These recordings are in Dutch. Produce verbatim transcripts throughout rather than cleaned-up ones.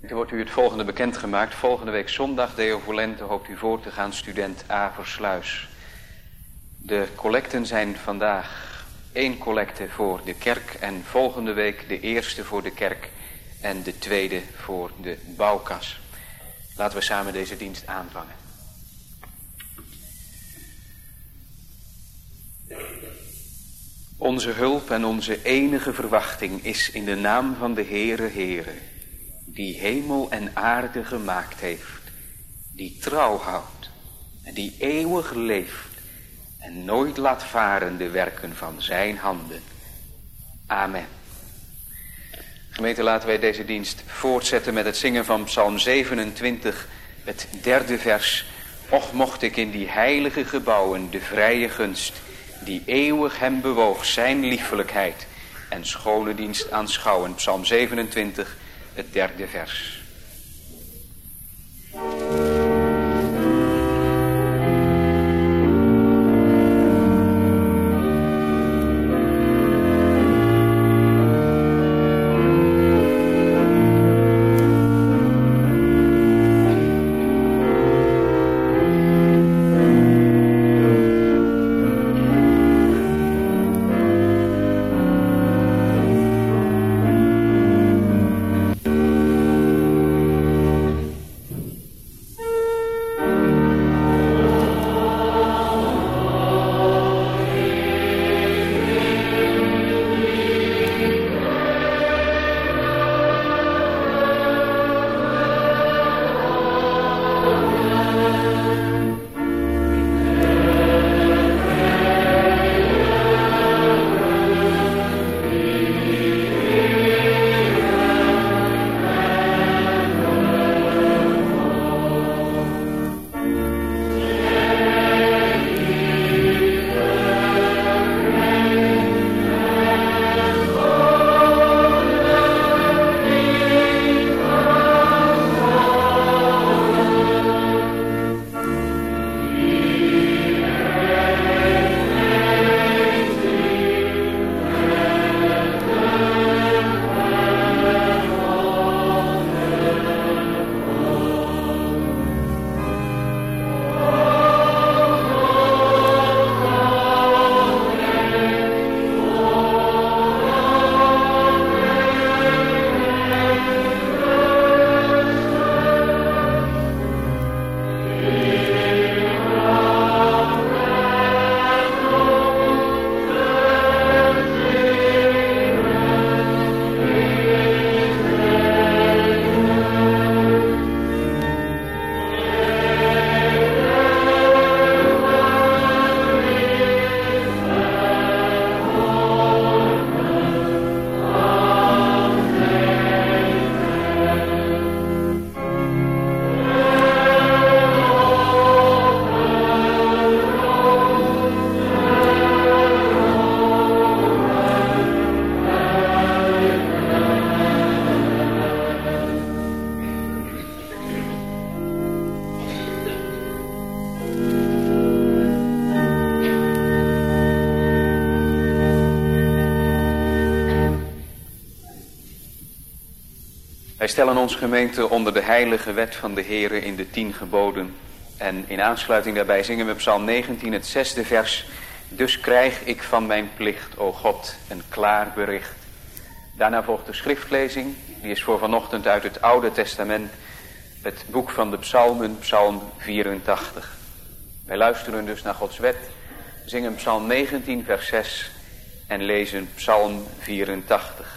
Er wordt u het volgende bekendgemaakt. Volgende week zondag, Deo Volente, hoopt u voor te gaan, student Aversluis. De collecten zijn vandaag één collecte voor de kerk en volgende week de eerste voor de kerk en de tweede voor de bouwkas. Laten we samen deze dienst aanvangen. Onze hulp en onze enige verwachting is in de naam van de Heere Heere, die hemel en aarde gemaakt heeft, die trouw houdt en die eeuwig leeft en nooit laat varen de werken van zijn handen. Amen. Gemeente, laten wij deze dienst voortzetten met het zingen van Psalm zevenentwintig, het derde vers. Och, mocht ik in die heilige gebouwen de vrije gunst, die eeuwig hem bewoog, zijn liefelijkheid en schone dienst aanschouwen. Psalm zevenentwintig, het derde vers. Wij stellen ons gemeente onder de heilige wet van de Heere in de tien geboden. En in aansluiting daarbij zingen we Psalm negentien, het zesde vers. Dus krijg ik van mijn plicht, o God, een klaar bericht. Daarna volgt de schriftlezing. Die is voor vanochtend uit het Oude Testament. Het boek van de Psalmen, Psalm vierentachtig. Wij luisteren dus naar Gods wet. Zingen Psalm negentien, vers zes. En lezen Psalm vierentachtig.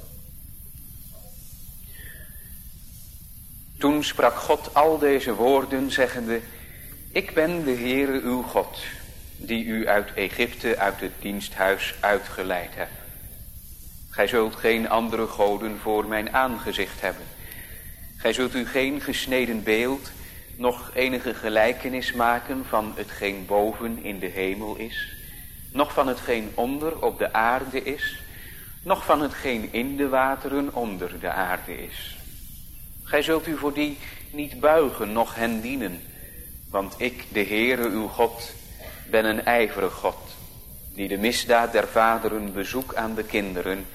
Toen sprak God al deze woorden, zeggende: Ik ben de Heere uw God, die u uit Egypte, uit het diensthuis uitgeleid hebt. Gij zult geen andere goden voor mijn aangezicht hebben. Gij zult u geen gesneden beeld, noch enige gelijkenis maken van hetgeen boven in de hemel is, noch van hetgeen onder op de aarde is, noch van hetgeen in de wateren onder de aarde is. Gij zult u voor die niet buigen, noch hen dienen, want ik, de Heere uw God, ben een ijverig God, die de misdaad der vaderen bezoek aan de kinderen,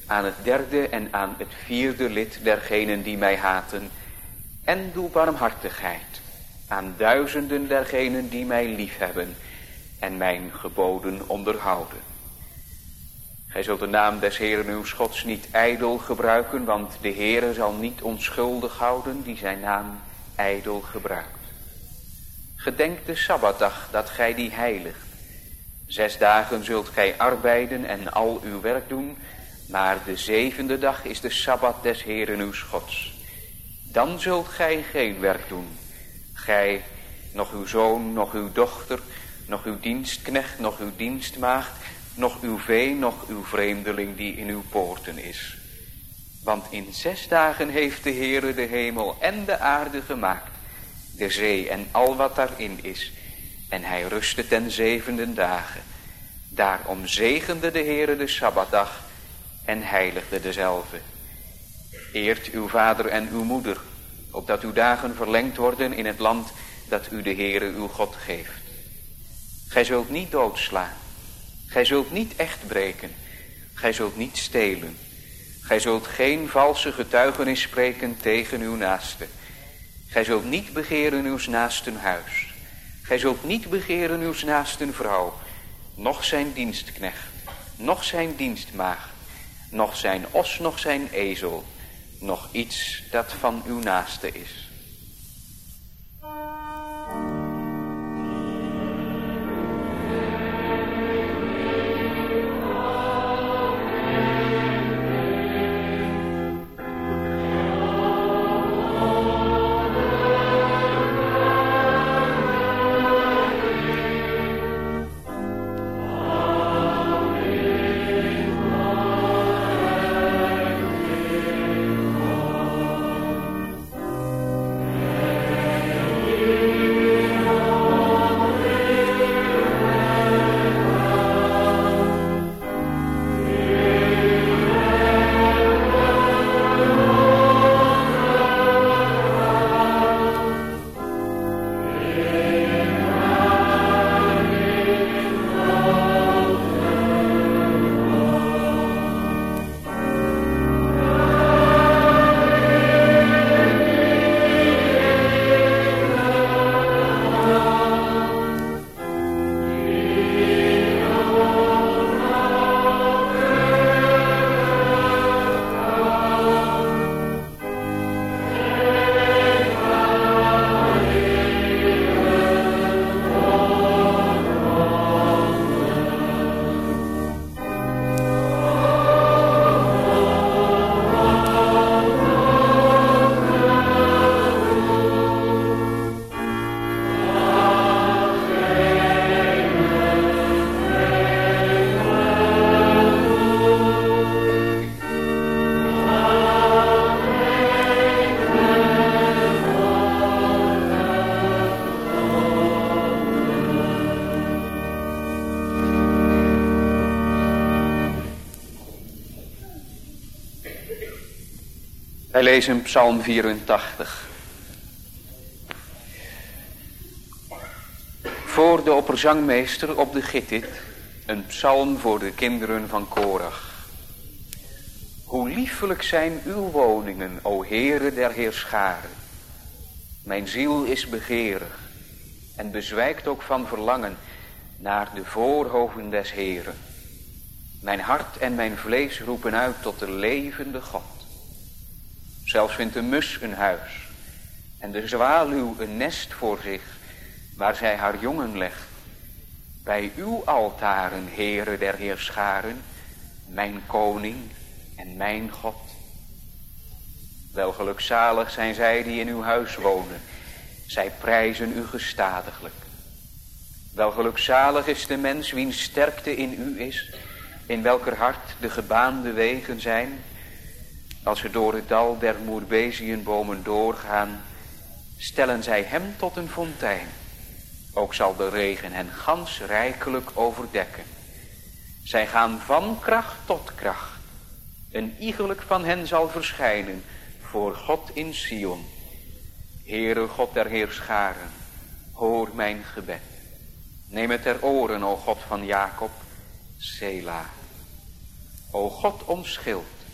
aan het derde en aan het vierde lid dergenen die mij haten, en doe barmhartigheid aan duizenden dergenen die mij liefhebben en mijn geboden onderhouden. Gij zult de naam des Heeren uws Gods niet ijdel gebruiken, want de Heere zal niet onschuldig houden die zijn naam ijdel gebruikt. Gedenk de Sabbatdag dat gij die heiligt. Zes dagen zult gij arbeiden en al uw werk doen, maar de zevende dag is de Sabbat des Heeren uws Gods. Dan zult gij geen werk doen, gij, nog uw zoon, nog uw dochter, nog uw dienstknecht, nog uw dienstmaagd, nog uw vee, nog uw vreemdeling die in uw poorten is. Want in zes dagen heeft de Heere de hemel en de aarde gemaakt, de zee en al wat daarin is, en hij rustte ten zevende dagen. Daarom zegende de Heere de Sabbatdag en heiligde dezelve. Eert uw vader en uw moeder, opdat uw dagen verlengd worden in het land dat u de Heere uw God geeft. Gij zult niet doodslaan, gij zult niet echt breken, gij zult niet stelen, gij zult geen valse getuigenis spreken tegen uw naaste. Gij zult niet begeren uw naasten huis, gij zult niet begeren uw naasten vrouw, noch zijn dienstknecht, noch zijn dienstmaagd, noch zijn os, noch zijn ezel, nog iets dat van uw naaste is. Wij lezen Psalm vierentachtig. Voor de opperzangmeester op de gittit, een psalm voor de kinderen van Korach. Hoe liefelijk zijn uw woningen, o Heere der heerscharen. Mijn ziel is begeerig en bezwijkt ook van verlangen naar de voorhoven des Heeren. Mijn hart en mijn vlees roepen uit tot de levende God. Zelfs vindt de mus een huis en de zwaluw een nest voor zich, waar zij haar jongen legt. Bij uw altaren, Heere der heerscharen, mijn koning en mijn God. Wel gelukzalig zijn zij die in uw huis wonen, zij prijzen u gestadiglijk. Wel gelukzalig is de mens wiens sterkte in u is, in welker hart de gebaande wegen zijn. Als ze door het dal der moerbeziënbomen doorgaan, stellen zij hem tot een fontein. Ook zal de regen hen gans rijkelijk overdekken. Zij gaan van kracht tot kracht. Een iegelijk van hen zal verschijnen voor God in Sion. Heere God der heerscharen, hoor mijn gebed. Neem het ter oren, o God van Jacob, Sela. O God omschild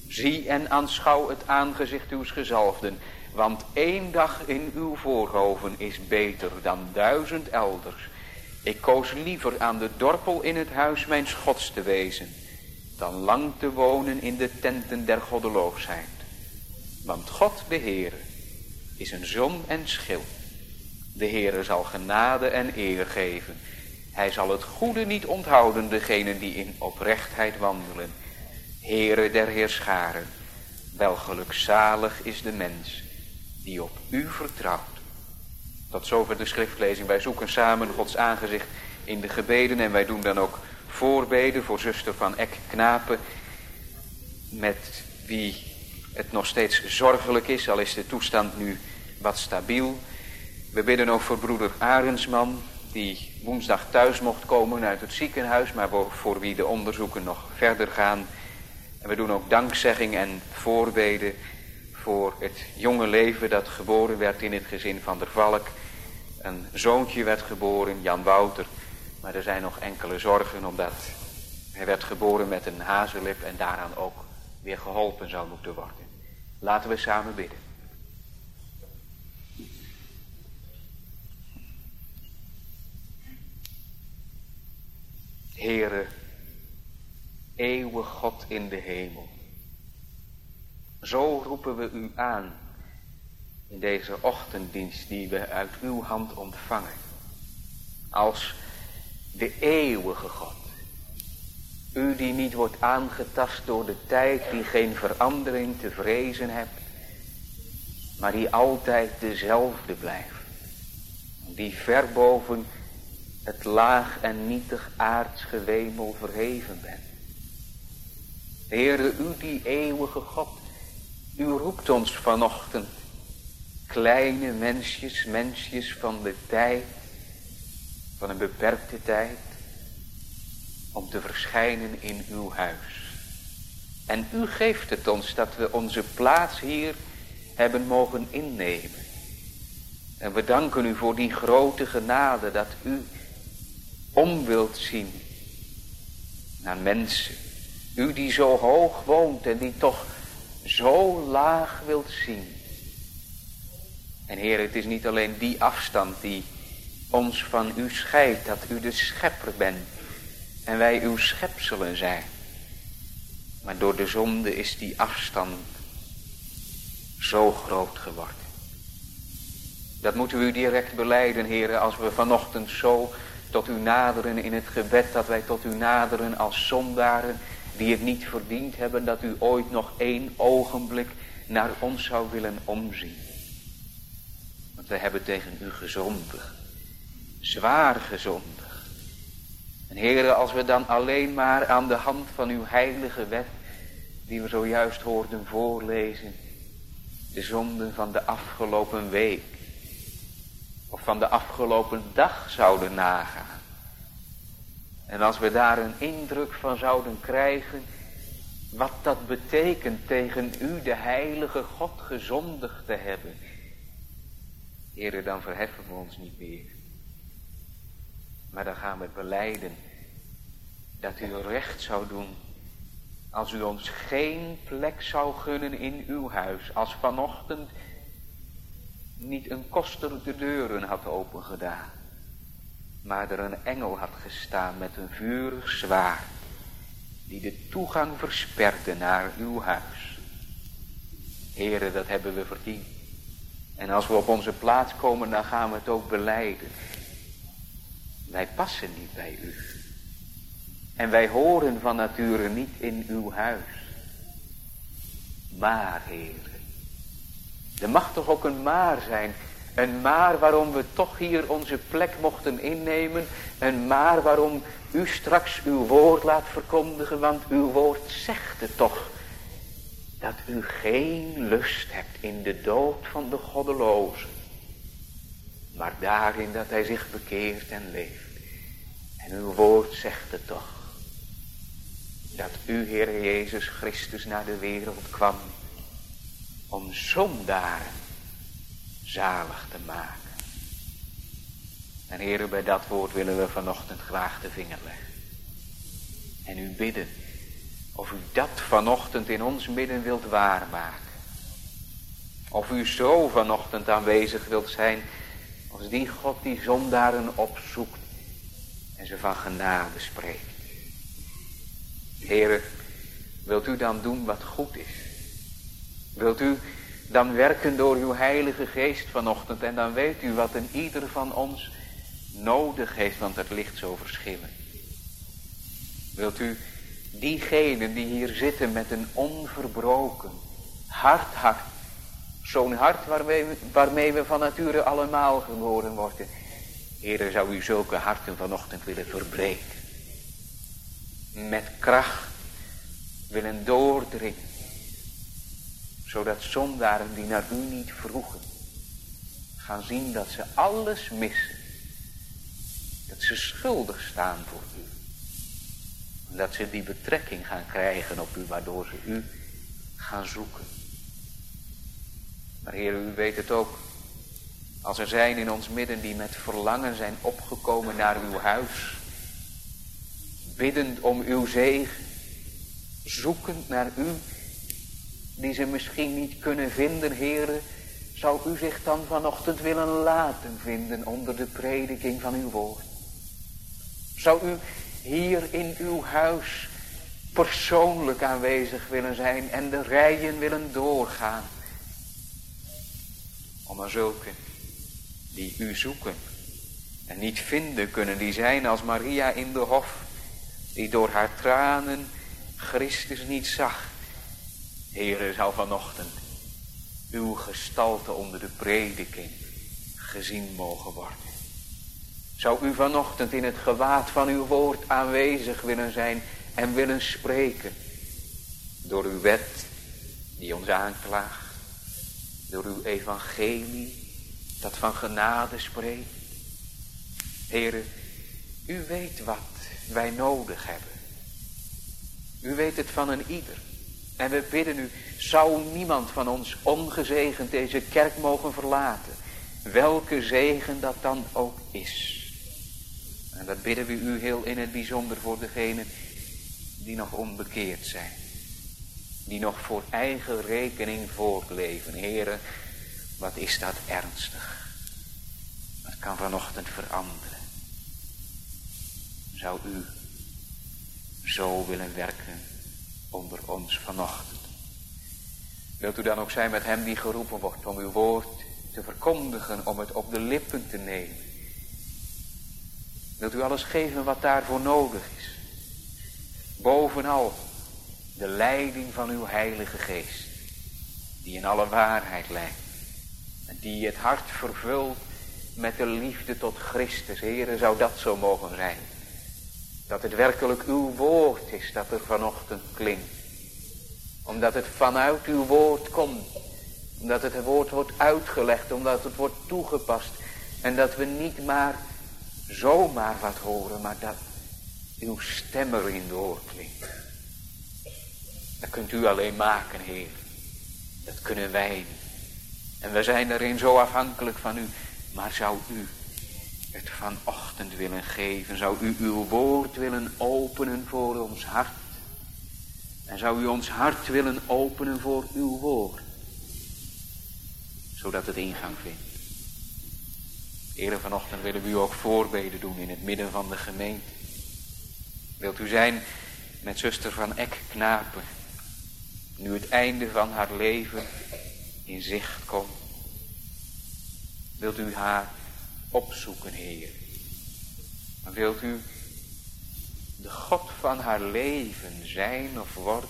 Zie en aanschouw het aangezicht uws gezalfden, want één dag in uw voorhoven is beter dan duizend elders. Ik koos liever aan de dorpel in het huis mijns Gods te wezen, dan lang te wonen in de tenten der goddeloosheid. Want God de Heere is een zon en schild. De Heere zal genade en eer geven. Hij zal het goede niet onthouden, degenen die in oprechtheid wandelen. Heere der heerscharen, wel gelukzalig is de mens die op u vertrouwt. Tot zover de schriftlezing. Wij zoeken samen Gods aangezicht in de gebeden en wij doen dan ook voorbeden voor zuster van Eck Knapen, met wie het nog steeds zorgelijk is, al is de toestand nu wat stabiel. We bidden ook voor broeder Arendsman, die woensdag thuis mocht komen uit het ziekenhuis, maar voor, voor wie de onderzoeken nog verder gaan. En we doen ook dankzegging en voorbeden voor het jonge leven dat geboren werd in het gezin van der Valk. Een zoontje werd geboren, Jan Wouter, maar er zijn nog enkele zorgen omdat hij werd geboren met een hazellip en daaraan ook weer geholpen zou moeten worden. Laten we samen bidden. Heere, eeuwig God in de hemel, zo roepen we u aan in deze ochtenddienst die we uit uw hand ontvangen, als de eeuwige God. U die niet wordt aangetast door de tijd, die geen verandering te vrezen hebt, maar die altijd dezelfde blijft. Die ver boven het laag en nietig aards gewemel verheven bent. Heere, u die eeuwige God, u roept ons vanochtend, kleine mensjes, mensjes van de tijd, van een beperkte tijd, om te verschijnen in uw huis. En u geeft het ons dat we onze plaats hier hebben mogen innemen. En we danken u voor die grote genade dat u om wilt zien naar mensen. U die zo hoog woont en die toch zo laag wilt zien. En Heer, het is niet alleen die afstand die ons van u scheidt, dat u de schepper bent en wij uw schepselen zijn. Maar door de zonde is die afstand zo groot geworden. Dat moeten we u direct belijden, Heer, als we vanochtend zo tot u naderen in het gebed, dat wij tot u naderen als zondaren die het niet verdiend hebben, dat u ooit nog één ogenblik naar ons zou willen omzien. Want we hebben tegen u gezondigd, zwaar gezondigd. En Heere, als we dan alleen maar aan de hand van uw heilige wet, die we zojuist hoorden voorlezen, de zonden van de afgelopen week of van de afgelopen dag zouden nagaan. En als we daar een indruk van zouden krijgen, wat dat betekent tegen u, de heilige God, gezondigd te hebben. Heere, dan verheffen we ons niet meer. Maar dan gaan we belijden dat u recht zou doen als u ons geen plek zou gunnen in uw huis. Als vanochtend niet een koster de deuren had opengedaan, maar er een engel had gestaan met een vurig zwaard, die de toegang versperde naar uw huis. Heere, dat hebben we verdiend. En als we op onze plaats komen, dan gaan we het ook belijden. Wij passen niet bij u. En wij horen van nature niet in uw huis. Maar, Heere, er mag toch ook een maar zijn. Een maar waarom we toch hier onze plek mochten innemen. Een maar waarom u straks uw woord laat verkondigen. Want uw woord zegt het toch. Dat u geen lust hebt in de dood van de goddeloze. Maar daarin dat hij zich bekeert en leeft. En uw woord zegt het toch. Dat u, Heer Jezus Christus, naar de wereld kwam. Om zondaren zalig te maken. En Heer, bij dat woord willen we vanochtend graag de vinger leggen. En u bidden Of u dat vanochtend in ons midden wilt waarmaken. Of u zo vanochtend aanwezig wilt zijn als die God die zondaren opzoekt en ze van genade spreekt. Heere, wilt u dan doen wat goed is? Wilt u dan werken door uw heilige geest vanochtend en dan weet u wat een ieder van ons nodig heeft, want het ligt zo verschillend. Wilt u diegenen die hier zitten met een onverbroken hart, hart, zo'n hart waarmee we, waarmee we van nature allemaal geboren worden. Heere, zou u zulke harten vanochtend willen verbreken. Met kracht willen doordringen. Zodat zondaren die naar u niet vroegen, gaan zien dat ze alles missen. Dat ze schuldig staan voor u. En dat ze die betrekking gaan krijgen op u, waardoor ze u gaan zoeken. Maar Heer, u weet het ook. Als er zijn in ons midden die met verlangen zijn opgekomen naar uw huis. Biddend om uw zegen. Zoekend naar u. Die ze misschien niet kunnen vinden, Heere. Zou u zich dan vanochtend willen laten vinden onder de prediking van uw woord. Zou u hier in uw huis persoonlijk aanwezig willen zijn en de rijen willen doorgaan. Om er zulke die u zoeken en niet vinden kunnen, die zijn als Maria in de hof, die door haar tranen Christus niet zag. Heere, zou vanochtend uw gestalte onder de prediking gezien mogen worden. Zou u vanochtend in het gewaad van uw woord aanwezig willen zijn en willen spreken. Door uw wet die ons aanklaagt. Door uw evangelie dat van genade spreekt. Heere, u weet wat wij nodig hebben. U weet het van een ieder. En we bidden u, zou niemand van ons ongezegend deze kerk mogen verlaten. Welke zegen dat dan ook is. En dat bidden we u heel in het bijzonder voor degenen die nog onbekeerd zijn. Die nog voor eigen rekening voortleven. Heren, wat is dat ernstig. Dat kan vanochtend veranderen. Zou u zo willen werken onder ons vanochtend. Wilt u dan ook zijn met hem die geroepen wordt om uw woord te verkondigen, om het op de lippen te nemen. Wilt u alles geven wat daarvoor nodig is. Bovenal de leiding van uw heilige geest. Die in alle waarheid leidt. En die het hart vervult met de liefde tot Christus. Heere, zou dat zo mogen zijn. Dat het werkelijk uw woord is dat er vanochtend klinkt. Omdat het vanuit uw woord komt. Omdat het woord wordt uitgelegd. Omdat het wordt toegepast. En dat we niet maar zomaar wat horen. Maar dat uw stem erin doorklinkt. Dat kunt u alleen maken, Heer. Dat kunnen wij niet. En we zijn daarin zo afhankelijk van u. Maar zou u het vanochtend willen geven? Zou u uw woord willen openen voor ons hart? En zou u ons hart willen openen voor uw woord? Zodat het ingang vindt. Heere, vanochtend willen we u ook voorbeden doen in het midden van de gemeente. Wilt u zijn met zuster van Eck Knapen. Nu het einde van haar leven in zicht komt. Wilt u haar opzoeken, Heer. Maar wilt u de God van haar leven zijn of worden.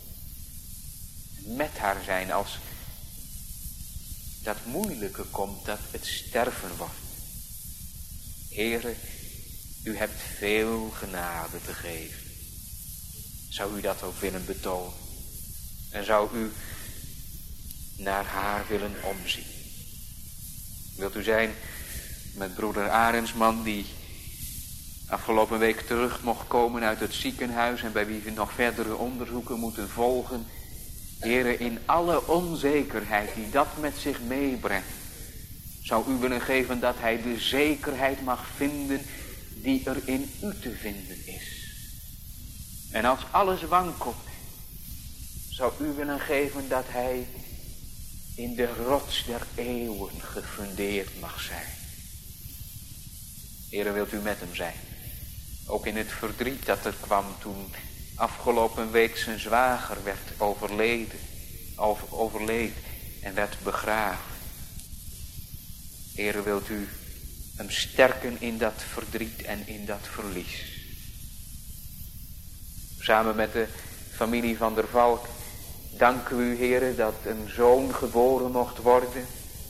Met haar zijn als dat moeilijke komt, dat het sterven wordt. Heere, u hebt veel genade te geven. Zou u dat ook willen betonen? En zou u naar haar willen omzien? Wilt u zijn met broeder Arendsman, die afgelopen week terug mocht komen uit het ziekenhuis en bij wie we nog verdere onderzoeken moeten volgen. Heere, in alle onzekerheid die dat met zich meebrengt, zou u willen geven dat hij de zekerheid mag vinden die er in u te vinden is. En als alles wankelt, zou u willen geven dat hij in de rots der eeuwen gefundeerd mag zijn. Heere, wilt u met hem zijn? Ook in het verdriet dat er kwam toen afgelopen week zijn zwager werd overleden, over, overleed en werd begraven. Heere, wilt u hem sterken in dat verdriet en in dat verlies. Samen met de familie van der Valk danken we u, Heere, dat een zoon geboren mocht worden.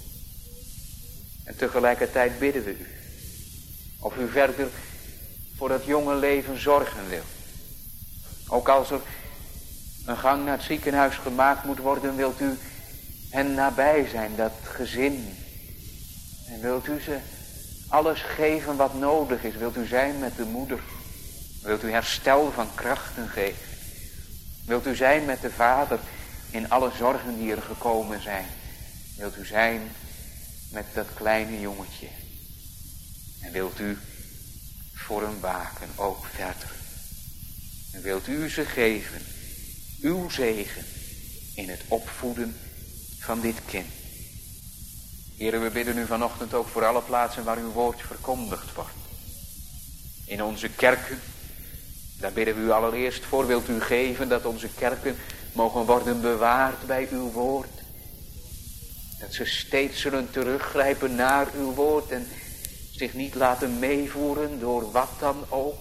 En tegelijkertijd bidden we u of u verder voor dat jonge leven zorgen wil. Ook als er een gang naar het ziekenhuis gemaakt moet worden, wilt u hen nabij zijn, dat gezin. En wilt u ze alles geven wat nodig is. Wilt u zijn met de moeder. Wilt u herstel van krachten geven. Wilt u zijn met de vader in alle zorgen die er gekomen zijn. Wilt u zijn met dat kleine jongetje. En wilt u voor hem waken, ook verder. En wilt u ze geven, uw zegen, in het opvoeden van dit kind. Heere, we bidden u vanochtend ook voor alle plaatsen waar uw woord verkondigd wordt. In onze kerken, daar bidden we u allereerst voor, wilt u geven dat onze kerken mogen worden bewaard bij uw woord. Dat ze steeds zullen teruggrijpen naar uw woord en zich niet laten meevoeren door wat dan ook.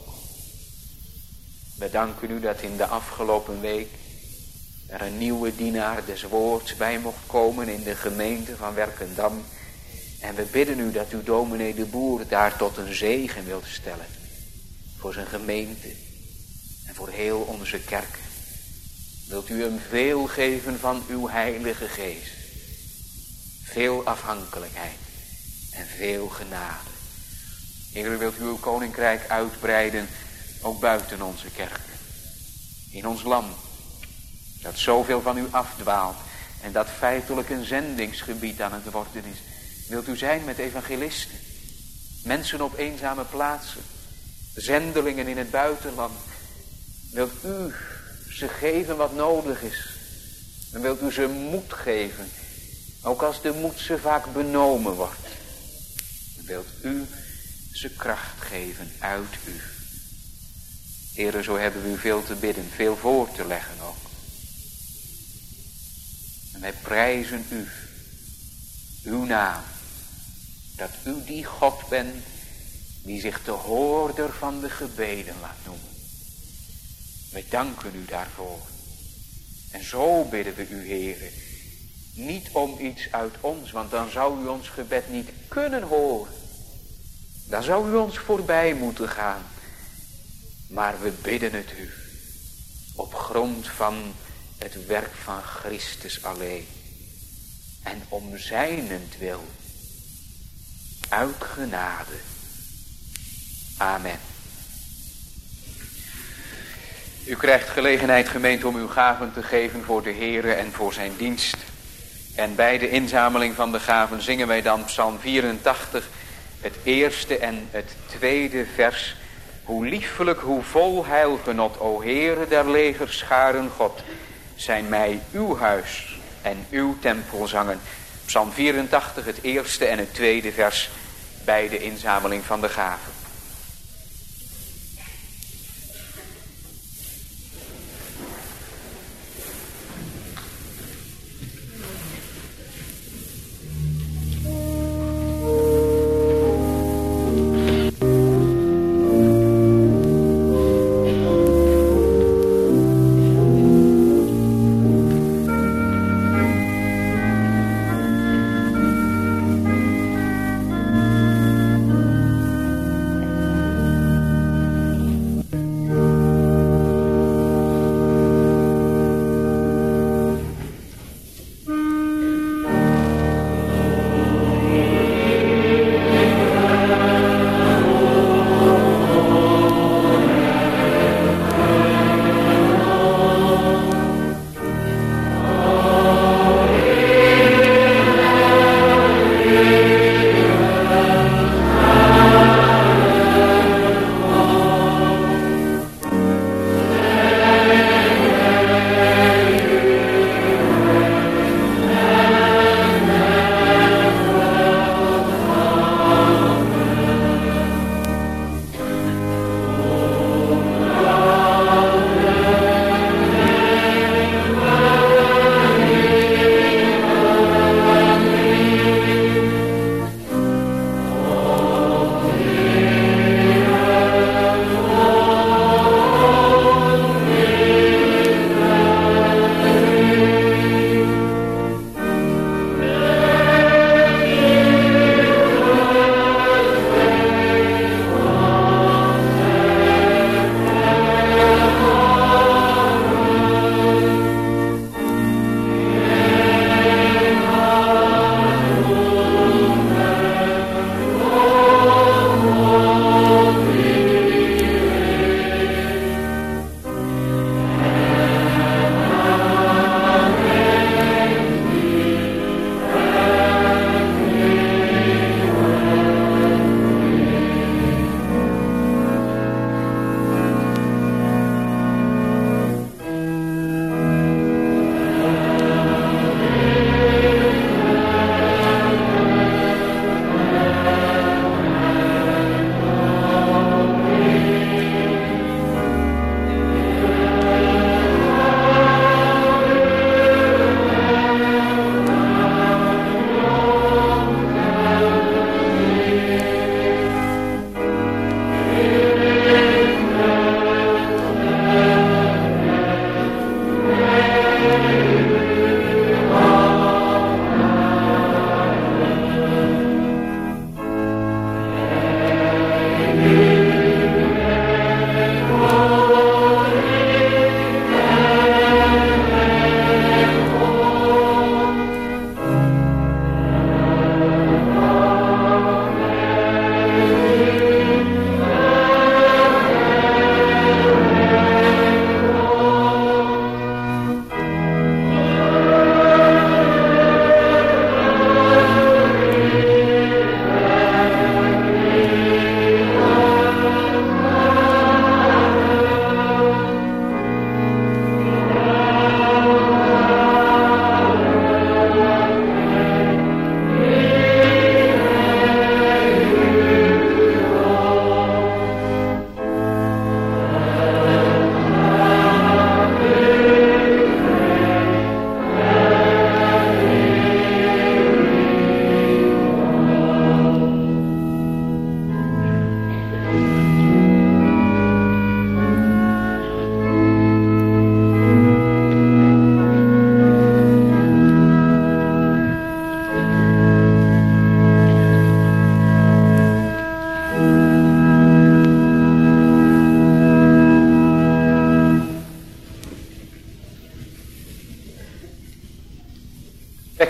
We danken u dat in de afgelopen week er een nieuwe dienaar des woords bij mocht komen in de gemeente van Werkendam. En we bidden u dat u dominee de Boer daar tot een zegen wilt stellen. Voor zijn gemeente en voor heel onze kerk. Wilt u hem veel geven van uw heilige geest. Veel afhankelijkheid en veel genade. Heer, wilt u uw koninkrijk uitbreiden, ook buiten onze kerk. In ons land, dat zoveel van u afdwaalt en dat feitelijk een zendingsgebied aan het worden is. Wilt u zijn met evangelisten, mensen op eenzame plaatsen, zendelingen in het buitenland. Wilt u ze geven wat nodig is. En wilt u ze moed geven, ook als de moed ze vaak benomen wordt. En wilt u ze kracht geven uit u. Heere, zo hebben we u veel te bidden, veel voor te leggen ook. En wij prijzen u, uw naam, dat u die God bent die zich de hoorder van de gebeden laat noemen. Wij danken u daarvoor. En zo bidden we u, Heere, niet om iets uit ons, want dan zou u ons gebed niet kunnen horen. Dan zou u ons voorbij moeten gaan. Maar we bidden het u op grond van het werk van Christus alleen. En om zijnentwil. Uit genade. Amen. U krijgt gelegenheid, gemeente, om uw gaven te geven voor de Heere en voor zijn dienst. En bij de inzameling van de gaven zingen wij dan Psalm vierentachtig, het eerste en het tweede vers. Hoe liefelijk, hoe vol heilgenot, o Heere der legerscharen God, zijn mij uw huis en uw tempel zangen. Psalm vierentachtig, het eerste en het tweede vers bij de inzameling van de gaven.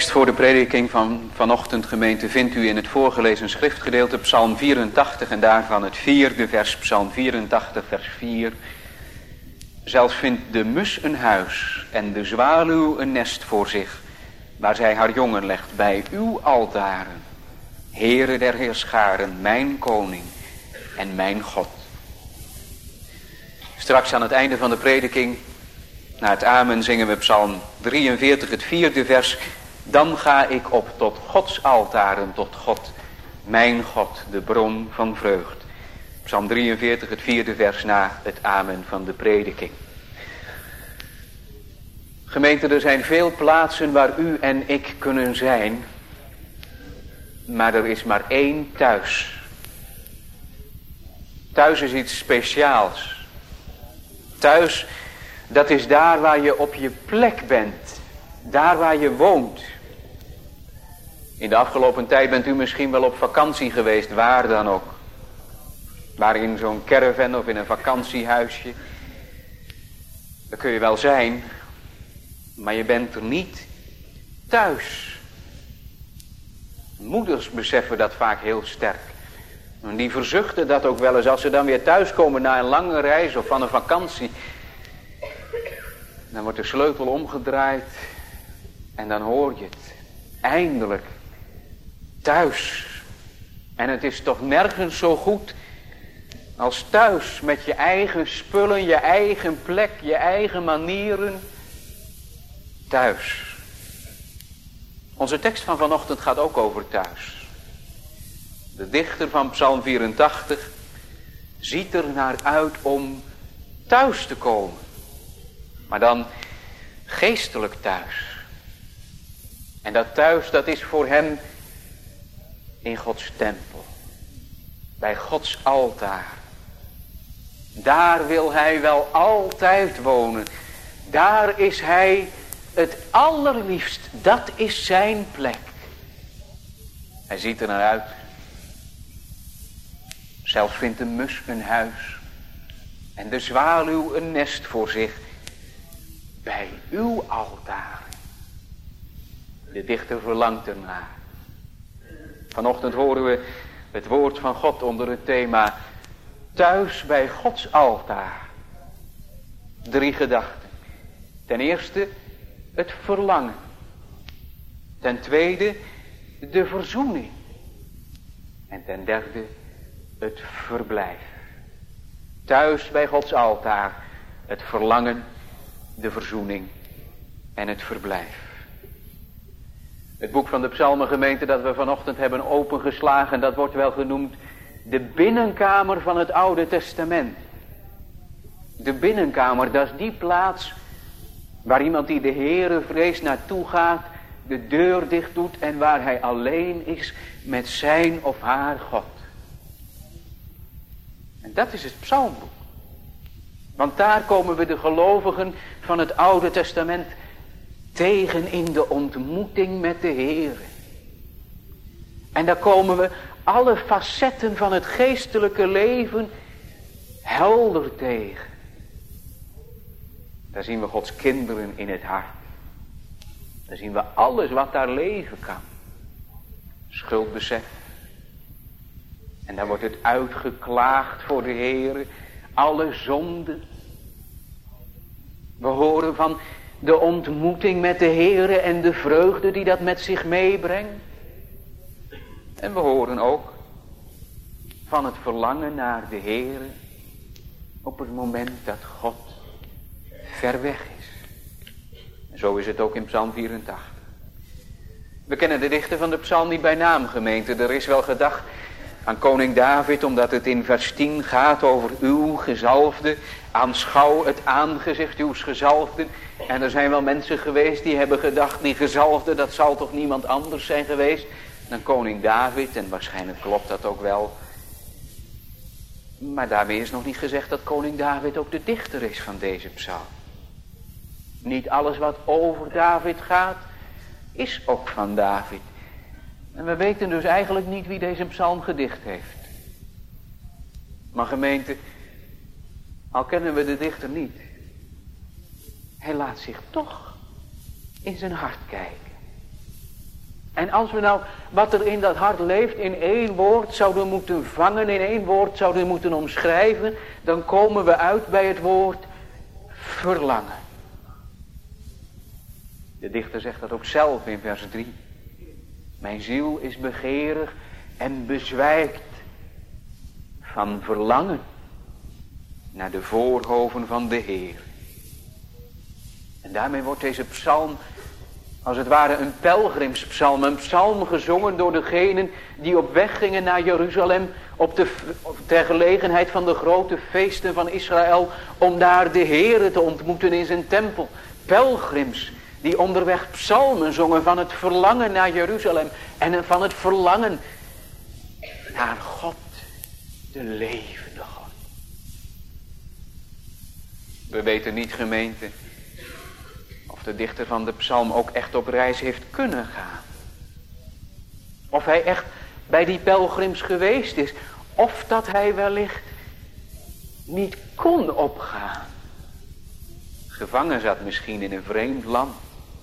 tekst voor de prediking van vanochtend, gemeente, vindt u in het voorgelezen schriftgedeelte Psalm vierentachtig en daarvan het vierde vers, Psalm vierentachtig vers vier. Zelfs vindt de mus een huis en de zwaluw een nest voor zich, waar zij haar jongen legt bij uw altaren. Heere der heerscharen, mijn koning en mijn God. Straks aan het einde van de prediking, na het amen, zingen we Psalm drieënveertig, het vierde vers. Dan ga ik op tot Gods altaren, tot God, mijn God, de bron van vreugd. Psalm drieënveertig, het vierde vers na het amen van de prediking. Gemeente, er zijn veel plaatsen waar u en ik kunnen zijn, maar er is maar één thuis. Thuis is iets speciaals. Thuis, dat is daar waar je op je plek bent. Daar waar je woont. In de afgelopen tijd bent u misschien wel op vakantie geweest, waar dan ook. Maar in zo'n caravan of in een vakantiehuisje. Daar kun je wel zijn, maar je bent er niet thuis. Moeders beseffen dat vaak heel sterk. En die verzuchten dat ook wel eens als ze dan weer thuiskomen na een lange reis of van een vakantie. Dan wordt de sleutel omgedraaid en dan hoor je het. Eindelijk thuis. En het is toch nergens zo goed als thuis met je eigen spullen, je eigen plek, je eigen manieren. Thuis. Onze tekst van vanochtend gaat ook over thuis. De dichter van Psalm vierentachtig ziet er naar uit om thuis te komen. Maar dan geestelijk thuis. En dat thuis, dat is voor hem in Gods tempel. Bij Gods altaar. Daar wil hij wel altijd wonen. Daar is hij het allerliefst. Dat is zijn plek. Hij ziet er naar uit. Zelfs vindt de mus een huis. En de zwaluw een nest voor zich. Bij uw altaar. De dichter verlangt ernaar. Vanochtend horen we het woord van God onder het thema thuis bij Gods altaar. Drie gedachten. Ten eerste het verlangen. Ten tweede de verzoening. En ten derde het verblijf. Thuis bij Gods altaar. Het verlangen, de verzoening en het verblijf. Het boek van de Psalmengemeente dat we vanochtend hebben opengeslagen, dat wordt wel genoemd de binnenkamer van het Oude Testament. De binnenkamer, dat is die plaats waar iemand die de Heere vreest naartoe gaat, de deur dicht doet en waar hij alleen is met zijn of haar God. En dat is het Psalmboek. Want daar komen we de gelovigen van het Oude Testament tegen in de ontmoeting met de Heere. En daar komen we alle facetten van het geestelijke leven helder tegen. Daar zien we Gods kinderen in het hart. Daar zien we alles wat daar leven kan. Schuldbesef. En daar wordt het uitgeklaagd voor de Heere. Alle zonden. We horen van de ontmoeting met de Heere en de vreugde die dat met zich meebrengt. En we horen ook van het verlangen naar de Heere op het moment dat God ver weg is. En zo is het ook in Psalm vierentachtig. We kennen de dichter van de psalm niet bij naam, gemeente. Er is wel gedacht aan koning David, omdat het in vers tien gaat over uw gezalfde. Aanschouw het aangezicht uws gezalfden. En er zijn wel mensen geweest die hebben gedacht, die gezalfde, dat zal toch niemand anders zijn geweest dan koning David. En waarschijnlijk klopt dat ook wel. Maar daarmee is nog niet gezegd dat koning David ook de dichter is van deze psalm. Niet alles wat over David gaat, is ook van David. En we weten dus eigenlijk niet wie deze psalm gedicht heeft. Maar gemeente, al kennen we de dichter niet, hij laat zich toch in zijn hart kijken. En als we nou wat er in dat hart leeft in één woord zouden moeten vangen, in één woord zouden moeten omschrijven, dan komen we uit bij het woord verlangen. De dichter zegt dat ook zelf in vers drie. Mijn ziel is begeerig en bezwijkt van verlangen naar de voorhoven van de Heer. En daarmee wordt deze psalm als het ware een pelgrimspsalm. Een psalm gezongen door degenen die op weg gingen naar Jeruzalem op de, ter gelegenheid van de grote feesten van Israël. Om daar de Heere te ontmoeten in zijn tempel. Pelgrims die onderweg psalmen zongen van het verlangen naar Jeruzalem. En van het verlangen naar God, de levende God. We weten niet, gemeente, of de dichter van de psalm ook echt op reis heeft kunnen gaan. Of hij echt bij die pelgrims geweest is. Of dat hij wellicht niet kon opgaan. Gevangen zat misschien in een vreemd land.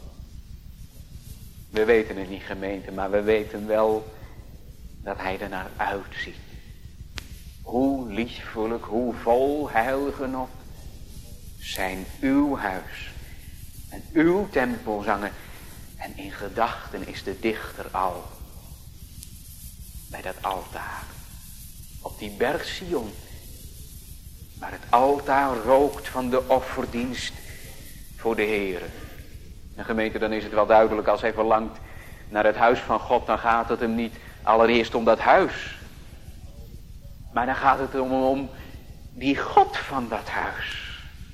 We weten het niet, gemeente, maar we weten wel dat hij er naar uitziet. Hoe liefelijk, hoe vol heilgenot zijn uw huis en uw tempel zangen. En in gedachten is de dichter al bij dat altaar op die berg Sion, waar het altaar rookt van de offerdienst voor de Heere. En gemeente, dan is het wel duidelijk, als hij verlangt naar het huis van God, dan gaat het hem niet allereerst om dat huis, maar dan gaat het hem om die God van dat huis.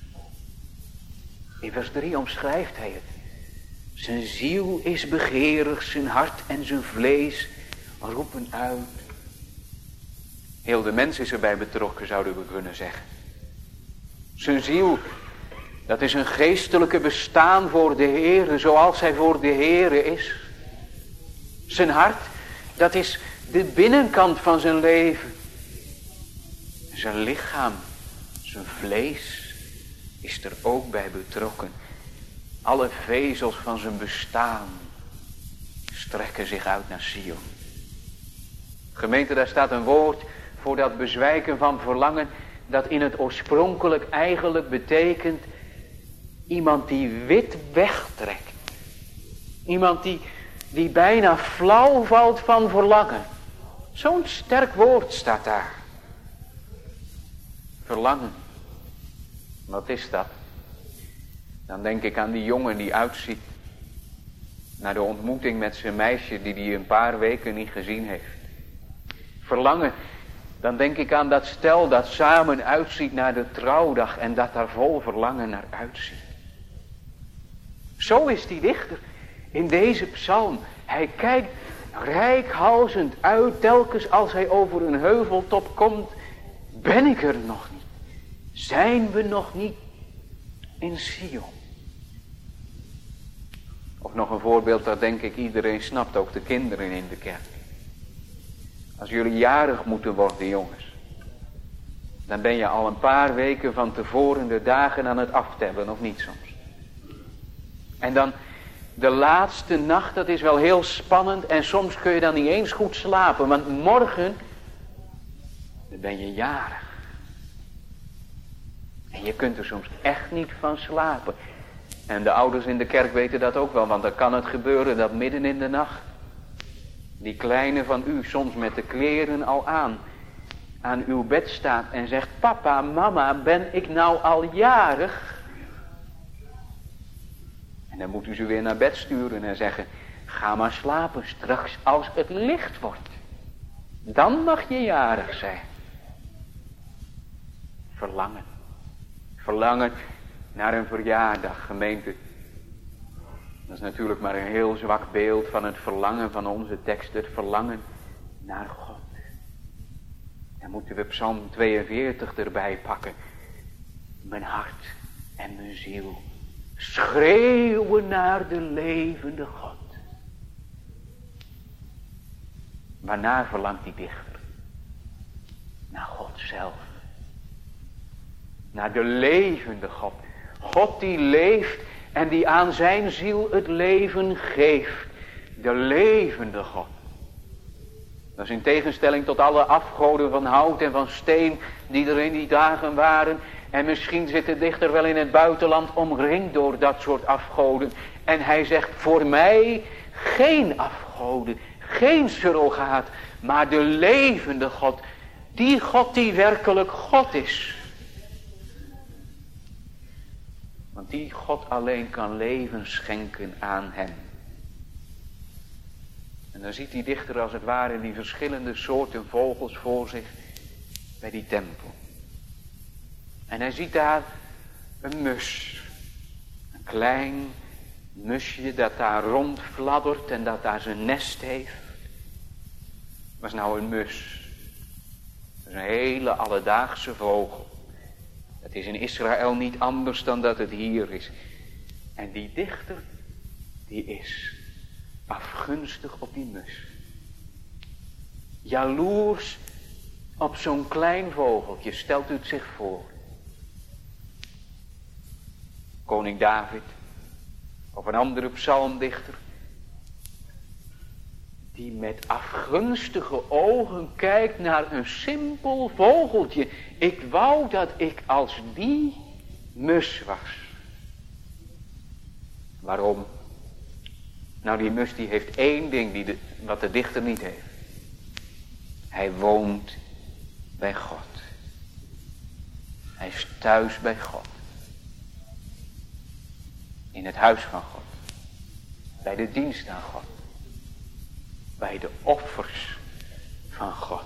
In vers drie omschrijft hij het. Zijn ziel is begeerig, zijn hart en zijn vlees roepen uit. Heel de mens is erbij betrokken, zouden we kunnen zeggen. Zijn ziel, dat is een geestelijke bestaan voor de Heere, zoals hij voor de Heere is. Zijn hart, dat is de binnenkant van zijn leven. Zijn lichaam, zijn vlees is er ook bij betrokken. Alle vezels van zijn bestaan strekken zich uit naar Sion. Gemeente, daar staat een woord voor dat bezwijken van verlangen, dat in het oorspronkelijk eigenlijk betekent iemand die wit wegtrekt. Iemand die, die bijna flauw valt van verlangen. Zo'n sterk woord staat daar. Verlangen. Wat is dat? Dan denk ik aan die jongen die uitziet naar de ontmoeting met zijn meisje die hij een paar weken niet gezien heeft. Verlangen. Dan denk ik aan dat stel dat samen uitziet naar de trouwdag en dat daar vol verlangen naar uitziet. Zo is die dichter in deze psalm. Hij kijkt reikhalzend uit telkens als hij over een heuveltop komt. Ben ik er nog niet? Zijn we nog niet in Sion? Of nog een voorbeeld dat denk ik iedereen snapt, ook de kinderen in de kerk. Als jullie jarig moeten worden, jongens, dan ben je al een paar weken van tevoren de dagen aan het aftellen, of niet soms? En dan de laatste nacht, dat is wel heel spannend en soms kun je dan niet eens goed slapen, want morgen, dan ben je jarig. En je kunt er soms echt niet van slapen. En de ouders in de kerk weten dat ook wel, want dan kan het gebeuren dat midden in de nacht die kleine van u soms met de kleren al aan, aan uw bed staat en zegt, papa, mama, ben ik nou al jarig? En dan moet u ze weer naar bed sturen en zeggen, ga maar slapen straks als het licht wordt. Dan mag je jarig zijn. Verlangen. Verlangen naar een verjaardag, gemeente. Dat is natuurlijk maar een heel zwak beeld van het verlangen van onze tekst. Het verlangen naar God. Dan moeten we Psalm tweeënveertig erbij pakken. Mijn hart en mijn ziel schreeuwen naar de levende God. Waarnaar verlangt die dichter? Naar God zelf. Naar de levende God. God die leeft en die aan zijn ziel het leven geeft. De levende God. Dat is in tegenstelling tot alle afgoden van hout en van steen die er in die dagen waren. En misschien zit de dichter wel in het buitenland omringd door dat soort afgoden. En hij zegt, voor mij geen afgoden, geen surrogaat, maar de levende God. Die God die werkelijk God is. Want die God alleen kan leven schenken aan hem. En dan ziet die dichter als het ware die verschillende soorten vogels voor zich bij die tempel. En hij ziet daar een mus. Een klein musje dat daar rondfladdert en dat daar zijn nest heeft. Wat is nou een mus? Dat is een hele alledaagse vogel. Het is in Israël niet anders dan dat het hier is. En die dichter, die is afgunstig op die mus. Jaloers op zo'n klein vogeltje, stelt u het zich voor. Koning David, of een andere psalmdichter, die met afgunstige ogen kijkt naar een simpel vogeltje. Ik wou dat ik als die mus was. Waarom? Nou, die mus die heeft één ding die de, wat de dichter niet heeft. Hij woont bij God. Hij is thuis bij God. In het huis van God. Bij de dienst aan God. Bij de offers van God.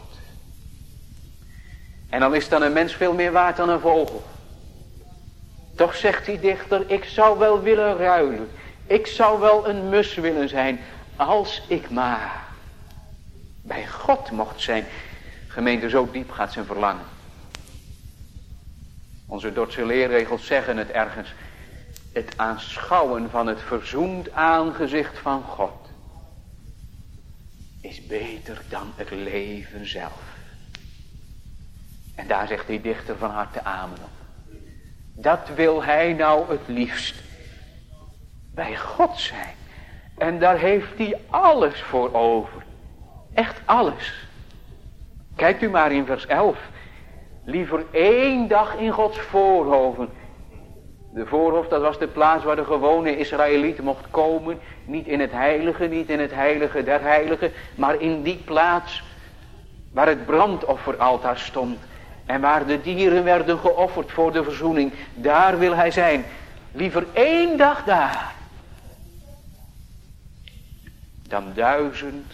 En dan is dan een mens veel meer waard dan een vogel. Toch zegt die dichter, ik zou wel willen ruilen. Ik zou wel een mus willen zijn, als ik maar bij God mocht zijn. Gemeente, zo diep gaat zijn verlangen. Onze Dordtse leerregels zeggen het ergens. Het aanschouwen van het verzoend aangezicht van God is beter dan het leven zelf. En daar zegt die dichter van harte amen op. Dat wil hij nou het liefst. Bij God zijn. En daar heeft hij alles voor over. Echt alles. Kijkt u maar in vers elf. Liever één dag in Gods voorhoven. De voorhof, dat was de plaats waar de gewone Israëliet mocht komen. Niet in het heilige, niet in het heilige der heiligen. Maar in die plaats waar het brandofferaltaar stond. En waar de dieren werden geofferd voor de verzoening. Daar wil hij zijn. Liever één dag daar. Dan duizend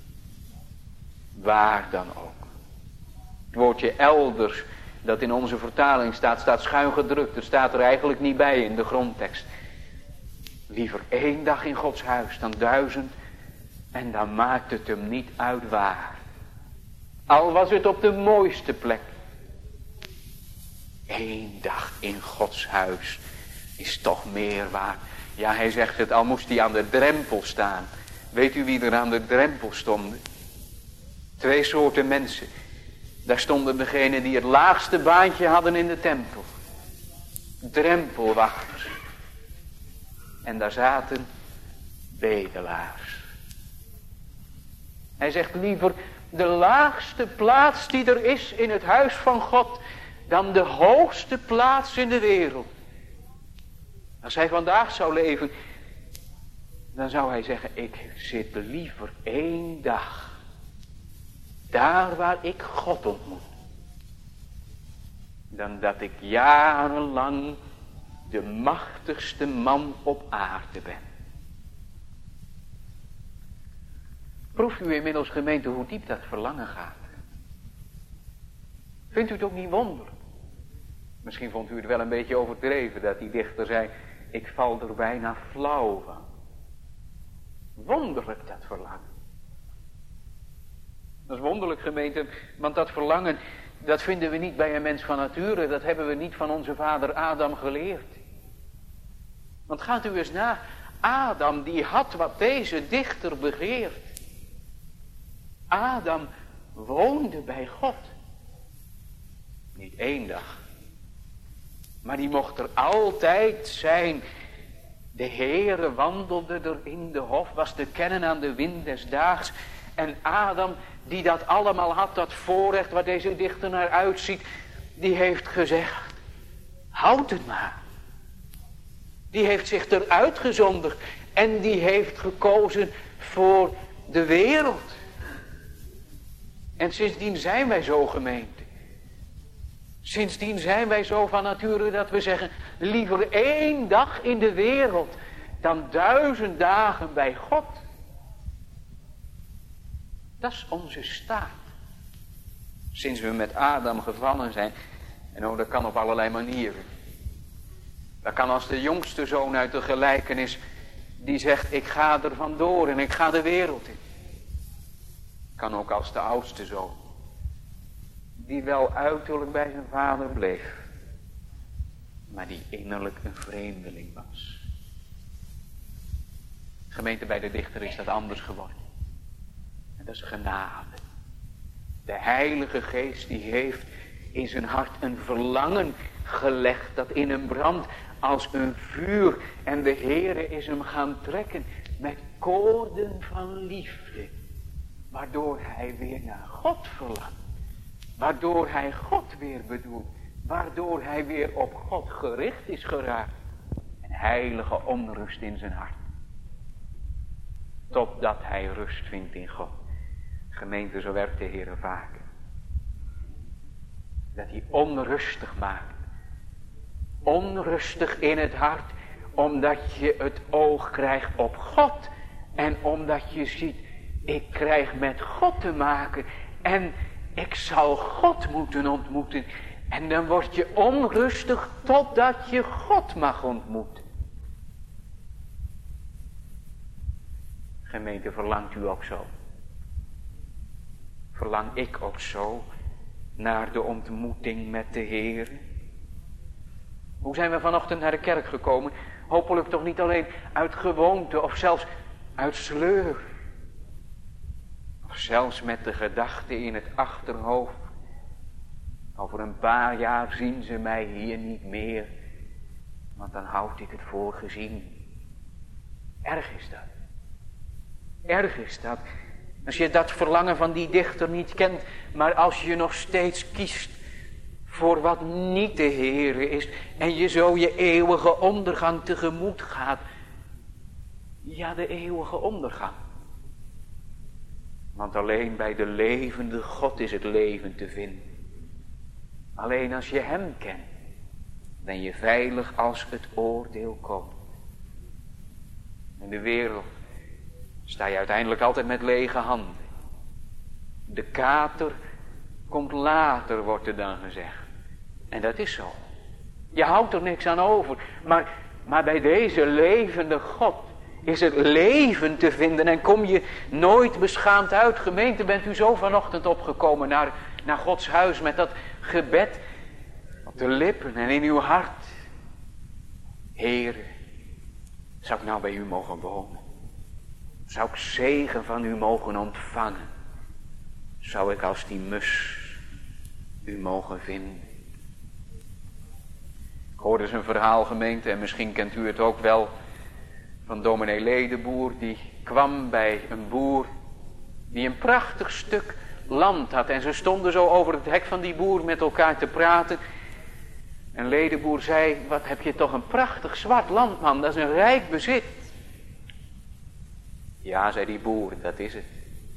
waar dan ook. Het woordje elders dat in onze vertaling staat, staat schuin gedrukt. Het staat er eigenlijk niet bij in de grondtekst. Liever één dag in Gods huis dan duizend. En dan maakt het hem niet uit waar. Al was het op de mooiste plek. Eén dag in Gods huis is toch meer waard. Ja, hij zegt het, al moest hij aan de drempel staan. Weet u wie er aan de drempel stonden? Twee soorten mensen. Daar stonden degenen die het laagste baantje hadden in de tempel. Drempelwachters. En daar zaten bedelaars. Hij zegt liever de laagste plaats die er is in het huis van God dan de hoogste plaats in de wereld. Als hij vandaag zou leven, dan zou hij zeggen, ik zit liever één dag daar waar ik God ontmoet, dan dat ik jarenlang de machtigste man op aarde ben. Proeft u inmiddels, gemeente, hoe diep dat verlangen gaat? Vindt u het ook niet wonderlijk? Misschien vond u het wel een beetje overdreven dat die dichter zei, ik val er bijna flauw van. Wonderlijk dat verlangen. Dat is wonderlijk, gemeente, want dat verlangen, dat vinden we niet bij een mens van nature. Dat hebben we niet van onze vader Adam geleerd. Want gaat u eens na, Adam die had wat deze dichter begeert. Adam woonde bij God. Niet één dag. Maar die mocht er altijd zijn. De Heere wandelde er in de hof, was te kennen aan de wind des daags. En Adam, die dat allemaal had, dat voorrecht waar deze dichter naar uitziet, die heeft gezegd, houd het maar. Die heeft zich eruit gezonderd en die heeft gekozen voor de wereld. En sindsdien zijn wij zo, gemeente. Sindsdien zijn wij zo van nature dat we zeggen, liever één dag in de wereld dan duizend dagen bij God. Dat is onze staat. Sinds we met Adam gevallen zijn. En oh, dat kan op allerlei manieren. Dat kan als de jongste zoon uit de gelijkenis, die zegt, ik ga er vandoor en ik ga de wereld in. Kan ook als de oudste zoon, die wel uiterlijk bij zijn vader bleef, maar die innerlijk een vreemdeling was. Gemeente, bij de dichter is dat anders geworden. En dat is genade. De Heilige Geest die heeft in zijn hart een verlangen gelegd dat in hem brandt als een vuur. En de Heere is hem gaan trekken met koorden van liefde. Waardoor hij weer naar God verlangt. Waardoor hij God weer bedoelt. Waardoor hij weer op God gericht is geraakt. Een heilige onrust in zijn hart. Totdat hij rust vindt in God. Gemeente, zo werkt de Heere vaak. Dat hij onrustig maakt. Onrustig in het hart. Omdat je het oog krijgt op God. En omdat je ziet, ik krijg met God te maken. En ik zal God moeten ontmoeten. En dan word je onrustig totdat je God mag ontmoeten. Gemeente, verlangt u ook zo? Verlang ik ook zo naar de ontmoeting met de Heer? Hoe zijn we vanochtend naar de kerk gekomen? Hopelijk toch niet alleen uit gewoonte of zelfs uit sleur. Of zelfs met de gedachte in het achterhoofd. Over een paar jaar zien ze mij hier niet meer. Want dan houd ik het voor gezien. Erg is dat. Erg is dat. Als je dat verlangen van die dichter niet kent. Maar als je nog steeds kiest voor wat niet de Heere is. En je zo je eeuwige ondergang tegemoet gaat. Ja, de eeuwige ondergang. Want alleen bij de levende God is het leven te vinden. Alleen als je hem kent, ben je veilig als het oordeel komt. In de wereld sta je uiteindelijk altijd met lege handen. De kater komt later, wordt er dan gezegd. En dat is zo. Je houdt er niks aan over. Maar, maar bij deze levende God is het leven te vinden. En kom je nooit beschaamd uit. Gemeente, bent u zo vanochtend opgekomen naar, naar Gods huis met dat gebed op de lippen en in uw hart. Heere, zou ik nou bij u mogen wonen? Zou ik zegen van u mogen ontvangen? Zou ik als die mus u mogen vinden? Ik hoorde eens een verhaal, gemeente, en misschien kent u het ook wel, van dominee Ledeboer. Die kwam bij een boer die een prachtig stuk land had. En ze stonden zo over het hek van die boer met elkaar te praten. En Ledeboer zei, wat heb je toch een prachtig zwart land, man. Dat is een rijk bezit. Ja, zei die boer, dat is het.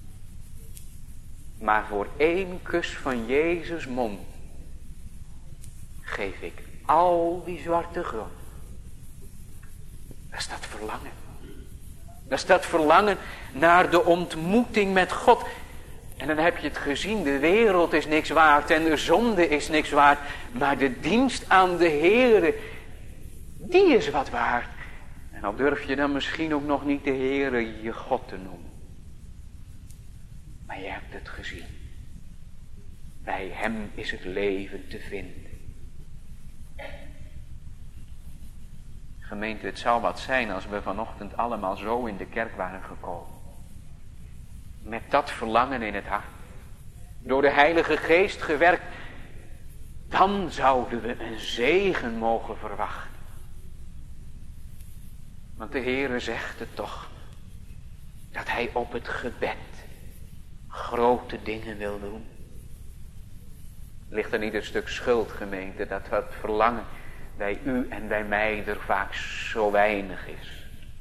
Maar voor één kus van Jezus' mond geef ik al die zwarte grond. Dat is dat verlangen. Dat is dat verlangen naar de ontmoeting met God. En dan heb je het gezien, de wereld is niks waard en de zonde is niks waard. Maar de dienst aan de Heere, die is wat waard. En al durf je dan misschien ook nog niet de Heere je God te noemen. Maar je hebt het gezien. Bij hem is het leven te vinden. Gemeente, het zou wat zijn als we vanochtend allemaal zo in de kerk waren gekomen. Met dat verlangen in het hart. Door de Heilige Geest gewerkt. Dan zouden we een zegen mogen verwachten. Want de Heere zegt het toch, dat hij op het gebed grote dingen wil doen. Ligt er niet een stuk schuld, gemeente, dat het verlangen bij u en bij mij er vaak zo weinig is.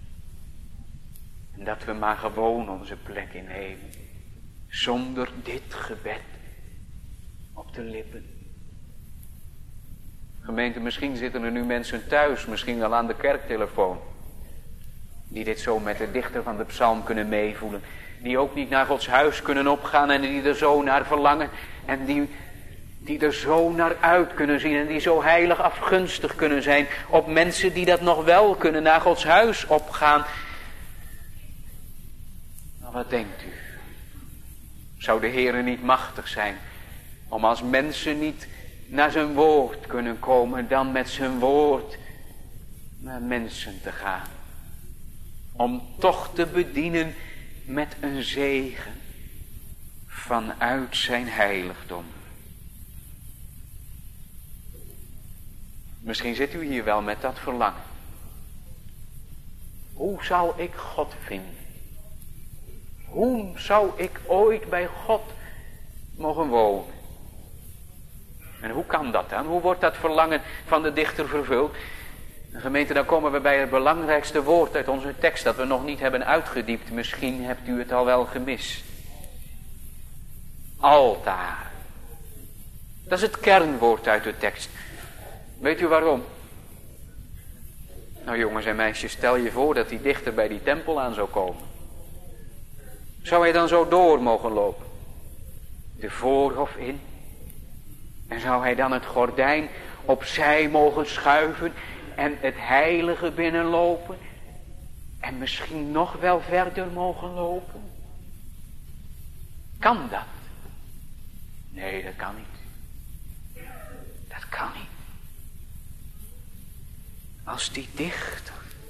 En dat we maar gewoon onze plek innemen, zonder dit gebed op de lippen. Gemeente, misschien zitten er nu mensen thuis, misschien wel aan de kerktelefoon, die dit zo met de dichter van de psalm kunnen meevoelen. Die ook niet naar Gods huis kunnen opgaan en die er zo naar verlangen. En die, die er zo naar uit kunnen zien en die zo heilig afgunstig kunnen zijn op mensen die dat nog wel kunnen, naar Gods huis opgaan. Maar wat denkt u? Zou de Heere niet machtig zijn om als mensen niet naar zijn woord kunnen komen, dan met zijn woord naar mensen te gaan. Om toch te bedienen met een zegen vanuit zijn heiligdom. Misschien zit u hier wel met dat verlangen. Hoe zou ik God vinden? Hoe zou ik ooit bij God mogen wonen? En hoe kan dat dan? Hoe wordt dat verlangen van de dichter vervuld? En gemeente, dan komen we bij het belangrijkste woord uit onze tekst dat we nog niet hebben uitgediept. Misschien hebt u het al wel gemist. Altaar. Dat is het kernwoord uit de tekst. Weet u waarom? Nou jongens en meisjes, stel je voor dat die dichter bij die tempel aan zou komen. Zou hij dan zo door mogen lopen? De voorhof in. En zou hij dan het gordijn opzij mogen schuiven en het heilige binnenlopen? En misschien nog wel verder mogen lopen? Kan dat? Nee, dat kan niet. Dat kan niet. Als die dichter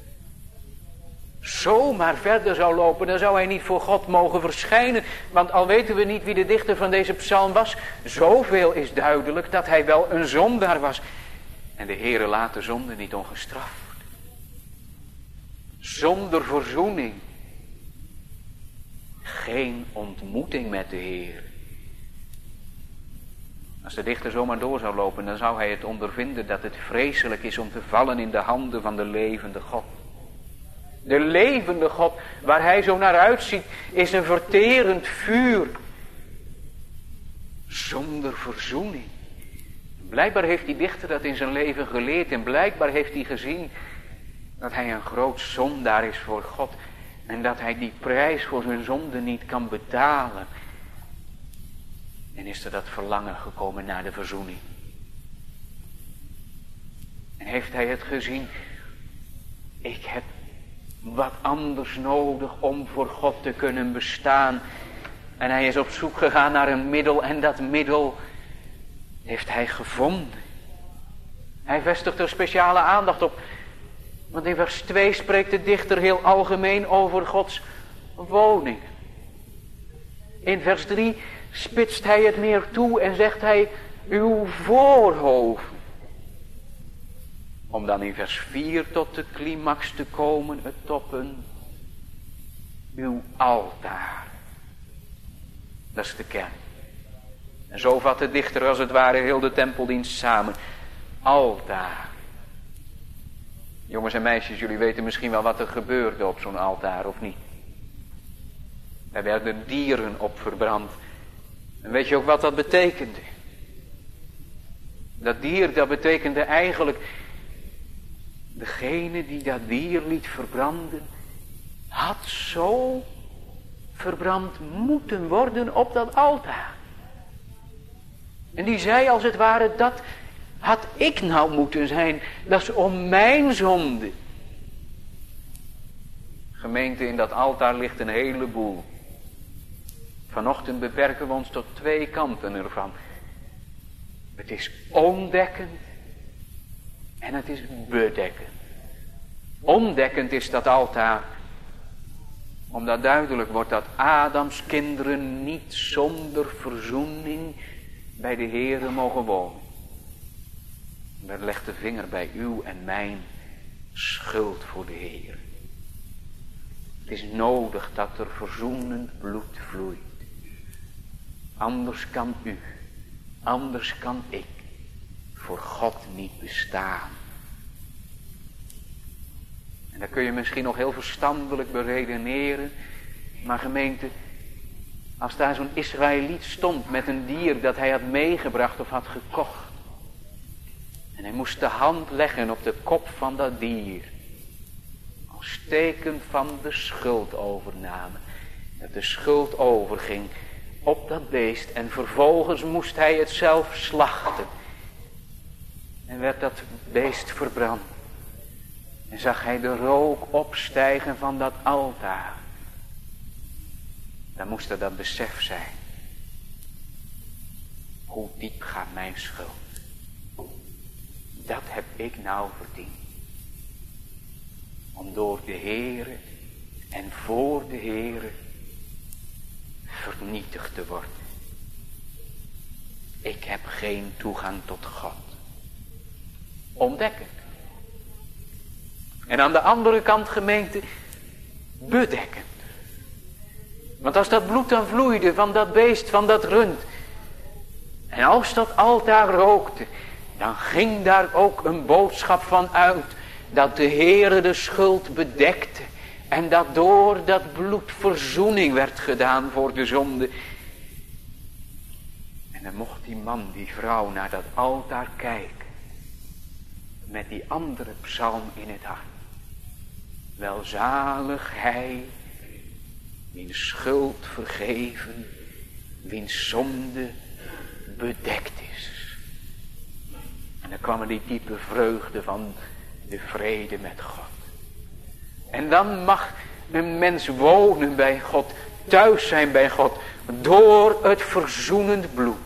zomaar verder zou lopen, dan zou hij niet voor God mogen verschijnen. Want al weten we niet wie de dichter van deze psalm was, zoveel is duidelijk dat hij wel een zondaar was. En de Heere laat de zonde niet ongestraft. Zonder verzoening. Geen ontmoeting met de Heere. Als de dichter zomaar door zou lopen, dan zou hij het ondervinden dat het vreselijk is om te vallen in de handen van de levende God. De levende God, waar hij zo naar uitziet, is een verterend vuur. Zonder verzoening. Blijkbaar heeft die dichter dat in zijn leven geleerd en blijkbaar heeft hij gezien dat hij een groot zondaar is voor God. En dat hij die prijs voor zijn zonde niet kan betalen. En is er dat verlangen gekomen naar de verzoening. En heeft hij het gezien. Ik heb wat anders nodig om voor God te kunnen bestaan. En hij is op zoek gegaan naar een middel. En dat middel heeft hij gevonden. Hij vestigt er speciale aandacht op. Want in vers twee spreekt de dichter heel algemeen over Gods woning. In vers drie spitst hij het meer toe en zegt hij uw voorhoofd. Om dan in vers vier tot de climax te komen, het toppen. Uw altaar. Dat is de kern. En zo vat de dichter als het ware heel de tempeldienst samen. Altaar. Jongens en meisjes, jullie weten misschien wel wat er gebeurde op zo'n altaar, of niet? Er werden dieren op verbrand. En weet je ook wat dat betekende? Dat dier, dat betekende eigenlijk degene die dat dier liet verbranden, had zo verbrand moeten worden op dat altaar. En die zei als het ware, dat had ik nou moeten zijn. Dat is om mijn zonde. Gemeente, in dat altaar ligt een heleboel. Vanochtend beperken we ons tot twee kanten ervan. Het is ondekkend en het is bedekkend. Ondekkend is dat altaar, omdat duidelijk wordt dat Adams kinderen niet zonder verzoening bij de Heere mogen wonen. Dat legt de vinger bij uw en mijn schuld voor de Heer. Het is nodig dat er verzoenend bloed vloeit. Anders kan u, anders kan ik voor God niet bestaan. En dat kun je misschien nog heel verstandelijk beredeneren. Maar gemeente, als daar zo'n Israëliet stond met een dier dat hij had meegebracht of had gekocht. En hij moest de hand leggen op de kop van dat dier. Als teken van de schuldovername. Dat de schuld overging op dat beest. En vervolgens moest hij het zelf slachten. En werd dat beest verbrand. En zag hij de rook opstijgen van dat altaar. Dan moest er dat besef zijn. Hoe diep gaat mijn schuld. Dat heb ik nou verdiend. Om door de Heere en voor de Heere vernietigd te worden. Ik heb geen toegang tot God. Ontdek het. En aan de andere kant, gemeente, bedekkend. Want als dat bloed dan vloeide van dat beest, van dat rund. En als dat altaar rookte, dan ging daar ook een boodschap van uit. Dat de Heere de schuld bedekte. En dat door dat bloed verzoening werd gedaan voor de zonde. En dan mocht die man, die vrouw naar dat altaar kijken. Met die andere psalm in het hart. Welzalig hij, wiens schuld vergeven, wiens zonde bedekt is. En dan kwam er die diepe vreugde van de vrede met God. En dan mag een mens wonen bij God, thuis zijn bij God, door het verzoenend bloed.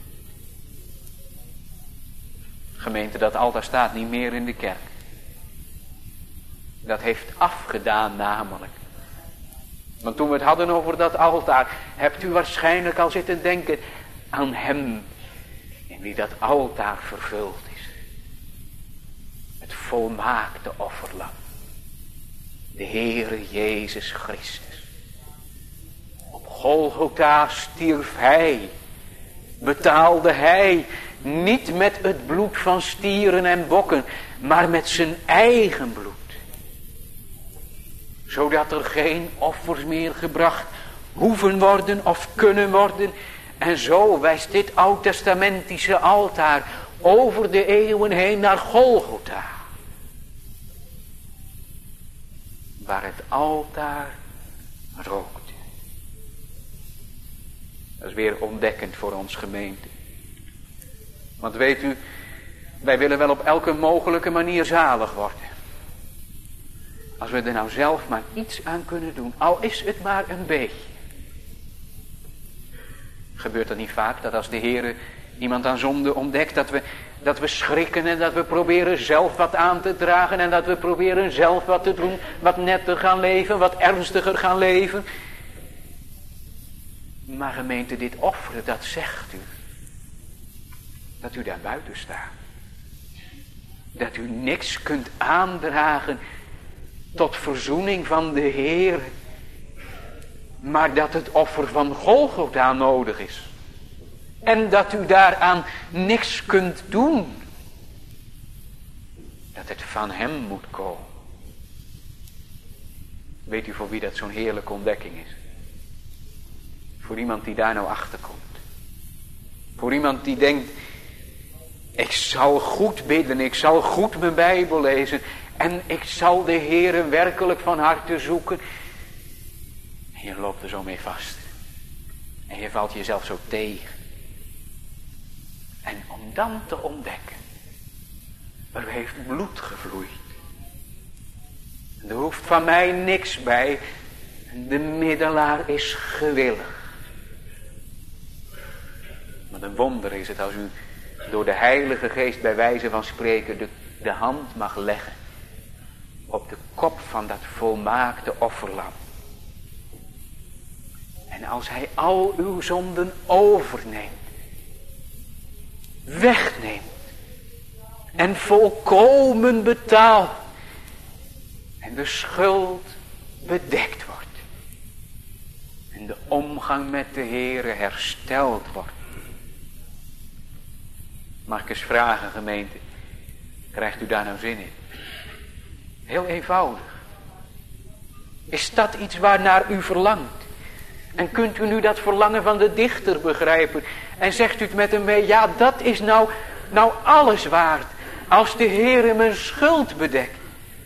Gemeente, dat altaar staat niet meer in de kerk. Dat heeft afgedaan namelijk. Want toen we het hadden over dat altaar, hebt u waarschijnlijk al zitten denken aan hem in wie dat altaar vervuld is. Het volmaakte offerlam. De Heere Jezus Christus. Op Golgotha stierf hij. Betaalde hij. Niet met het bloed van stieren en bokken. Maar met zijn eigen bloed. Zodat er geen offers meer gebracht hoeven worden of kunnen worden. En zo wijst dit oud-testamentische altaar over de eeuwen heen naar Golgotha. Waar het altaar rookte. Dat is weer ontdekkend voor ons gemeente. Want weet u, wij willen wel op elke mogelijke manier zalig worden. Als we er nou zelf maar iets aan kunnen doen, al is het maar een beetje. Gebeurt dat niet vaak, dat als de Heere iemand aan zonde ontdekt, dat we, dat we schrikken en dat we proberen zelf wat aan te dragen en dat we proberen zelf wat te doen, wat netter gaan leven, wat ernstiger gaan leven. Maar gemeente, dit offeren, dat zegt u. Dat u daar buiten staat. Dat u niks kunt aandragen tot verzoening van de Heer. Maar dat het offer van Golgotha nodig is. En dat u daaraan niks kunt doen. Dat het van hem moet komen. Weet u voor wie dat zo'n heerlijke ontdekking is? Voor iemand die daar nou achter komt. Voor iemand die denkt, ik zal goed bidden, ik zal goed mijn Bijbel lezen. En ik zal de Heere werkelijk van harte zoeken. En je loopt er zo mee vast. En je valt jezelf zo tegen. En om dan te ontdekken. Er heeft bloed gevloeid. Er hoeft van mij niks bij. De middelaar is gewillig. Maar een wonder is het als u door de Heilige Geest bij wijze van spreken de, de hand mag leggen. Op de kop van dat volmaakte offerlam. En als hij al uw zonden overneemt. Wegneemt. En volkomen betaalt. En de schuld bedekt wordt. de omgang met de Heere hersteld wordt. Mag ik eens vragen, gemeente, krijgt u daar nou zin in? Heel eenvoudig. Is dat iets waarnaar u verlangt? En kunt u nu dat verlangen van de dichter begrijpen? En zegt u het met hem mee, ja, dat is nou, nou alles waard. Als de Heere mijn schuld bedekt.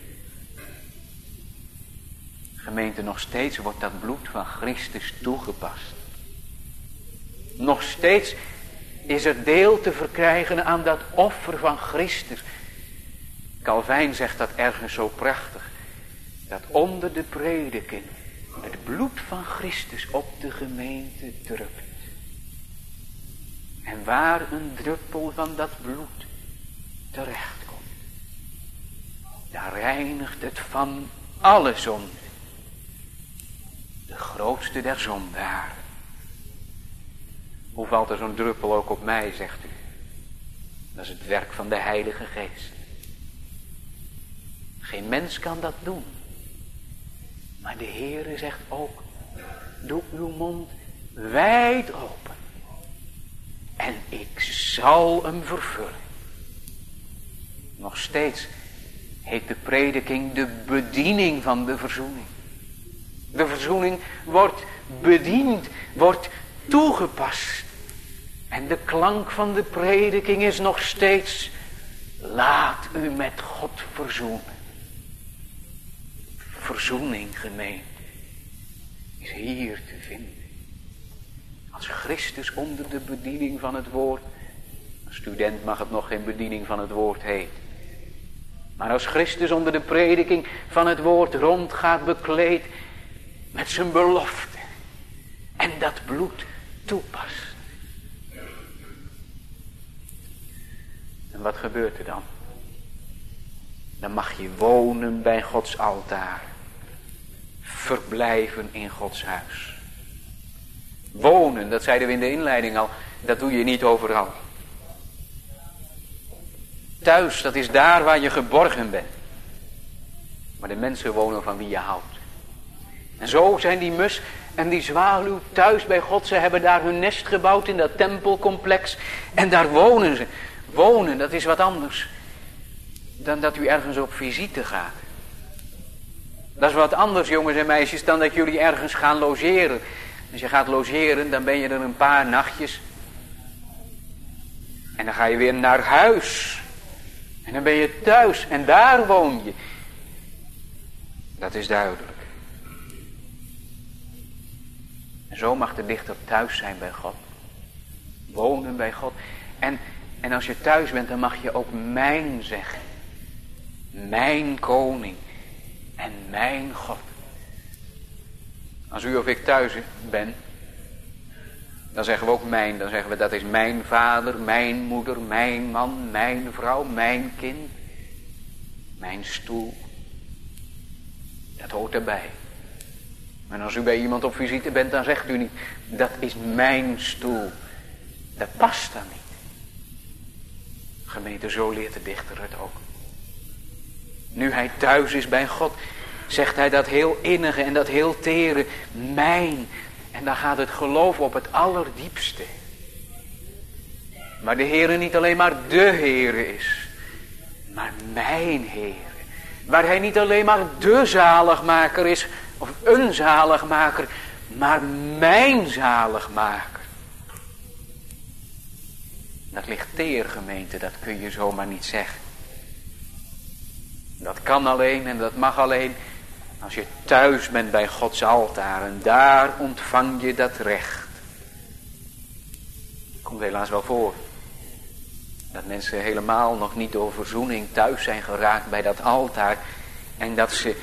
Gemeente, nog steeds wordt dat bloed van Christus toegepast. Nog steeds is er deel te verkrijgen aan dat offer van Christus. Calvijn zegt dat ergens zo prachtig. Dat onder de prediking het bloed van Christus op de gemeente drupt. En waar een druppel van dat bloed terechtkomt, daar reinigt het van alle zonde. De grootste der zondaren. Hoe valt er zo'n druppel ook op mij, zegt u? Dat is het werk van de Heilige Geest. Geen mens kan dat doen. Maar de Heere zegt ook, doe uw mond wijd open. En ik zal hem vervullen. Nog steeds heet de prediking de bediening van de verzoening. De verzoening wordt bediend, wordt toegepast. En de klank van de prediking is nog steeds, laat u met God verzoenen. Verzoening, gemeente, is hier te vinden. Als Christus onder de bediening van het woord, een student mag het nog geen bediening van het woord heten. Maar als Christus onder de prediking van het woord rondgaat bekleed met zijn belofte en dat bloed toepast. En wat gebeurt er dan? Dan mag je wonen bij Gods altaar. Verblijven in Gods huis. Wonen, dat zeiden we in de inleiding al, dat doe je niet overal. Thuis, dat is daar waar je geborgen bent. Maar de mensen wonen van wie je houdt. En zo zijn die mus en die zwaluw thuis bij God. Ze hebben daar hun nest gebouwd in dat tempelcomplex. En daar wonen ze. Wonen, dat is wat anders dan dat u ergens op visite gaat. Dat is wat anders, jongens en meisjes, dan dat jullie ergens gaan logeren. Als je gaat logeren, dan ben je er een paar nachtjes. En dan ga je weer naar huis. En dan ben je thuis en daar woon je. Dat is duidelijk. En zo mag de dichter thuis zijn bij God. Wonen bij God. En, en als je thuis bent, dan mag je ook mijn zeggen. Mijn koning en mijn God. Als u of ik thuis ben, dan zeggen we ook mijn. Dan zeggen we dat is mijn vader, mijn moeder, mijn man, mijn vrouw, mijn kind. Mijn stoel. Dat hoort erbij. En als u bij iemand op visite bent, dan zegt u niet, dat is mijn stoel. Dat past dan niet. Gemeente, zo leert de dichter het ook. Nu hij thuis is bij God, zegt hij dat heel innige en dat heel tere, mijn. En dan gaat het geloof op het allerdiepste. Maar de Heere niet alleen maar de Heere is, maar mijn Heere. Waar hij niet alleen maar de zaligmaker is, of een zaligmaker, maar mijn zaligmaker. Dat ligt teer, gemeente, dat kun je zomaar niet zeggen. Dat kan alleen en dat mag alleen als je thuis bent bij Gods altaar. En daar ontvang je dat recht. Komt helaas wel voor. Dat mensen helemaal nog niet door verzoening thuis zijn geraakt bij dat altaar. En dat ze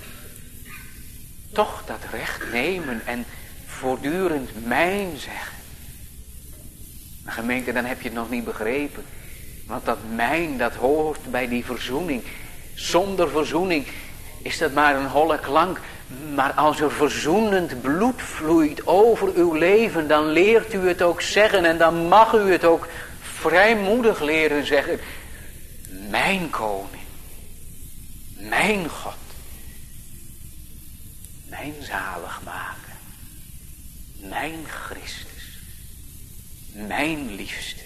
toch dat recht nemen en voortdurend mijn zeggen. Maar gemeente, dan heb je het nog niet begrepen. Want dat mijn, dat hoort bij die verzoening. Zonder verzoening is dat maar een holle klank. Maar als er verzoenend bloed vloeit over uw leven, dan leert u het ook zeggen. En dan mag u het ook vrijmoedig leren zeggen. Mijn koning. Mijn God. Mijn zaligmaker. Mijn Christus. Mijn liefste.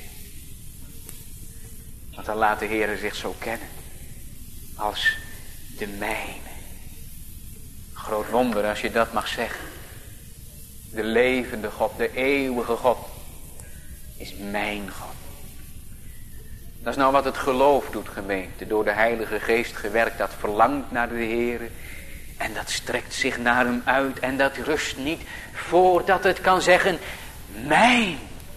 Want dan laat de Heer zich zo kennen. Als de mijne. Groot wonder als je dat mag zeggen. De levende God, de eeuwige God. Is mijn God. Dat is nou wat het geloof doet, gemeente. Door de Heilige Geest gewerkt. Dat verlangt naar de Heer. En dat strekt zich naar hem uit. En dat rust niet voordat het kan zeggen. Mijn.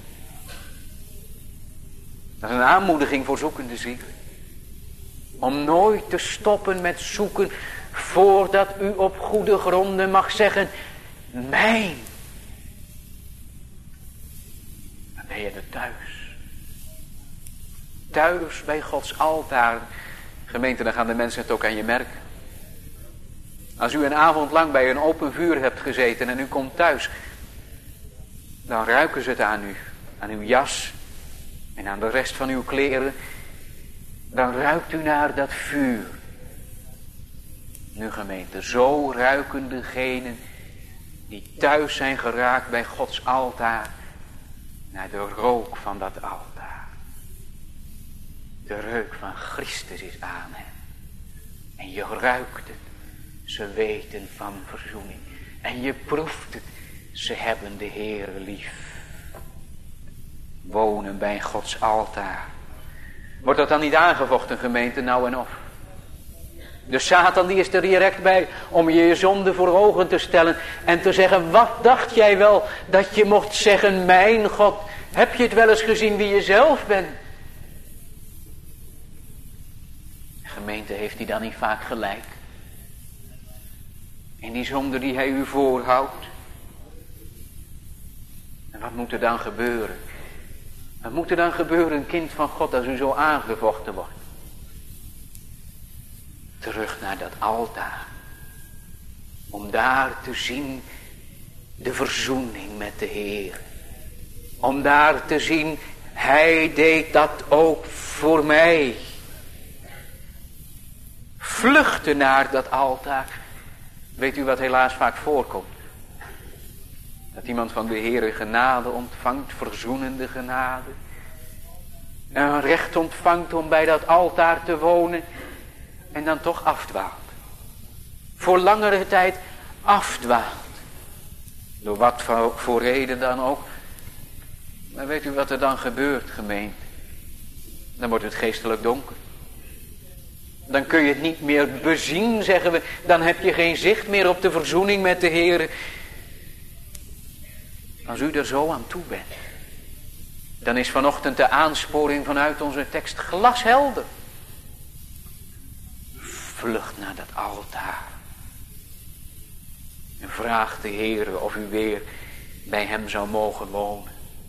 Dat is een aanmoediging voor zoekende zielen. Om nooit te stoppen met zoeken. Voordat u op goede gronden mag zeggen. Mijn. Dan ben je er thuis. Thuis bij Gods altaar. Gemeente, dan gaan de mensen het ook aan je merken. Als u een avond lang bij een open vuur hebt gezeten en u komt thuis. Dan ruiken ze het aan u. Aan uw jas. En aan de rest van uw kleren. Dan ruikt u naar dat vuur. Nu gemeente, zo ruiken degenen die thuis zijn geraakt bij Gods altaar. Naar de rook van dat altaar. De reuk van Christus is aan hen. En je ruikt het. Ze weten van verzoening. En je proeft het. Ze hebben de Heere lief. Wonen bij Gods altaar. Wordt dat dan niet aangevochten, gemeente, nou en of? De Satan die is er direct bij om je je zonde voor ogen te stellen. En te zeggen, wat dacht jij wel dat je mocht zeggen, mijn God. Heb je het wel eens gezien wie je zelf bent? Gemeente, heeft hij dan niet vaak gelijk? In die zonde die hij u voorhoudt. En wat moet er dan gebeuren? Wat moet er dan gebeuren, kind van God, als u zo aangevochten wordt? Terug naar dat altaar. Om daar te zien de verzoening met de Heer. Om daar te zien, hij deed dat ook voor mij. Vluchten naar dat altaar. Weet u wat helaas vaak voorkomt? Dat iemand van de Heere genade ontvangt, verzoenende genade. En een recht ontvangt om bij dat altaar te wonen. En dan toch afdwaalt. Voor langere tijd afdwaalt. Door wat voor, voor reden dan ook. Maar weet u wat er dan gebeurt, gemeente? Dan wordt het geestelijk donker. Dan kun je het niet meer bezien, zeggen we. Dan heb je geen zicht meer op de verzoening met de Heer. Als u er zo aan toe bent. Dan is vanochtend de aansporing vanuit onze tekst glashelder. Vlucht naar dat altaar. En vraag de Heer of u weer bij hem zou mogen wonen.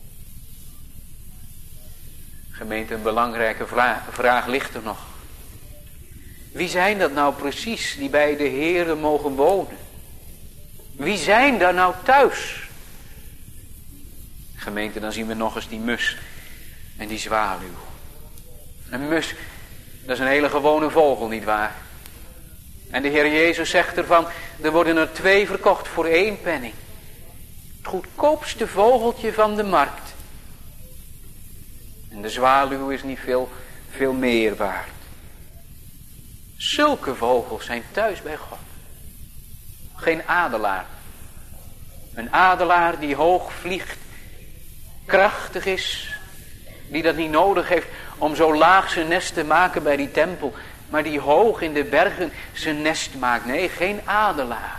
Gemeente, een belangrijke vraag, vraag ligt er nog. Wie zijn dat nou precies die bij de Heere mogen wonen? Wie zijn daar nou thuis? Gemeente, dan zien we nog eens die mus en die zwaluw. Een mus, dat is een hele gewone vogel, nietwaar? En de Heer Jezus zegt ervan, er worden er twee verkocht voor één penning. Het goedkoopste vogeltje van de markt. En de zwaluw is niet veel, veel meer waard. Zulke vogels zijn thuis bij God. Geen adelaar. Een adelaar die hoog vliegt, krachtig is, die dat niet nodig heeft om zo laag zijn nest te maken bij die tempel, maar die hoog in de bergen zijn nest maakt. Nee, geen adelaar.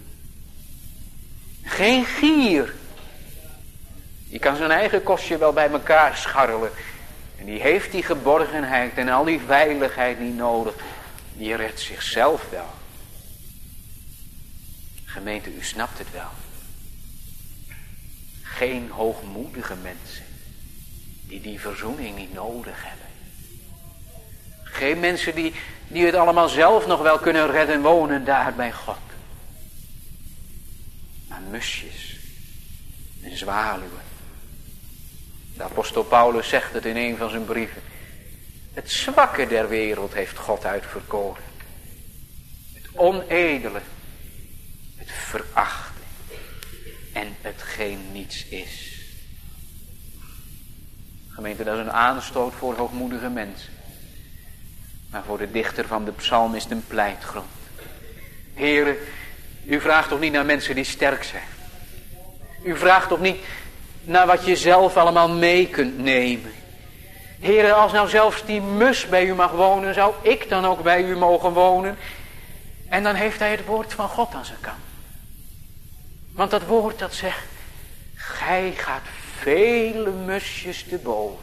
Geen gier. Die kan zijn eigen kostje wel bij elkaar scharrelen. En die heeft die geborgenheid en al die veiligheid niet nodig. Die redt zichzelf wel. Gemeente, u snapt het wel. Geen hoogmoedige mensen. Die die verzoening niet nodig hebben. Geen mensen die, die het allemaal zelf nog wel kunnen redden wonen daar bij God. Maar musjes. En zwaluwen. De apostel Paulus zegt het in een van zijn brieven. Het zwakke der wereld heeft God uitverkoren. Het onedele. Het verachte. en hetgeen niets is. Gemeente, dat is een aanstoot voor hoogmoedige mensen. Maar voor de dichter van de psalm is het een pleitgrond. Heere, u vraagt toch niet naar mensen die sterk zijn. U vraagt toch niet naar wat je zelf allemaal mee kunt nemen. Heere, als nou zelfs die mus bij u mag wonen, zou ik dan ook bij u mogen wonen? En dan heeft hij het woord van God aan zijn kant. Want dat woord dat zegt, gij gaat vele musjes te boven.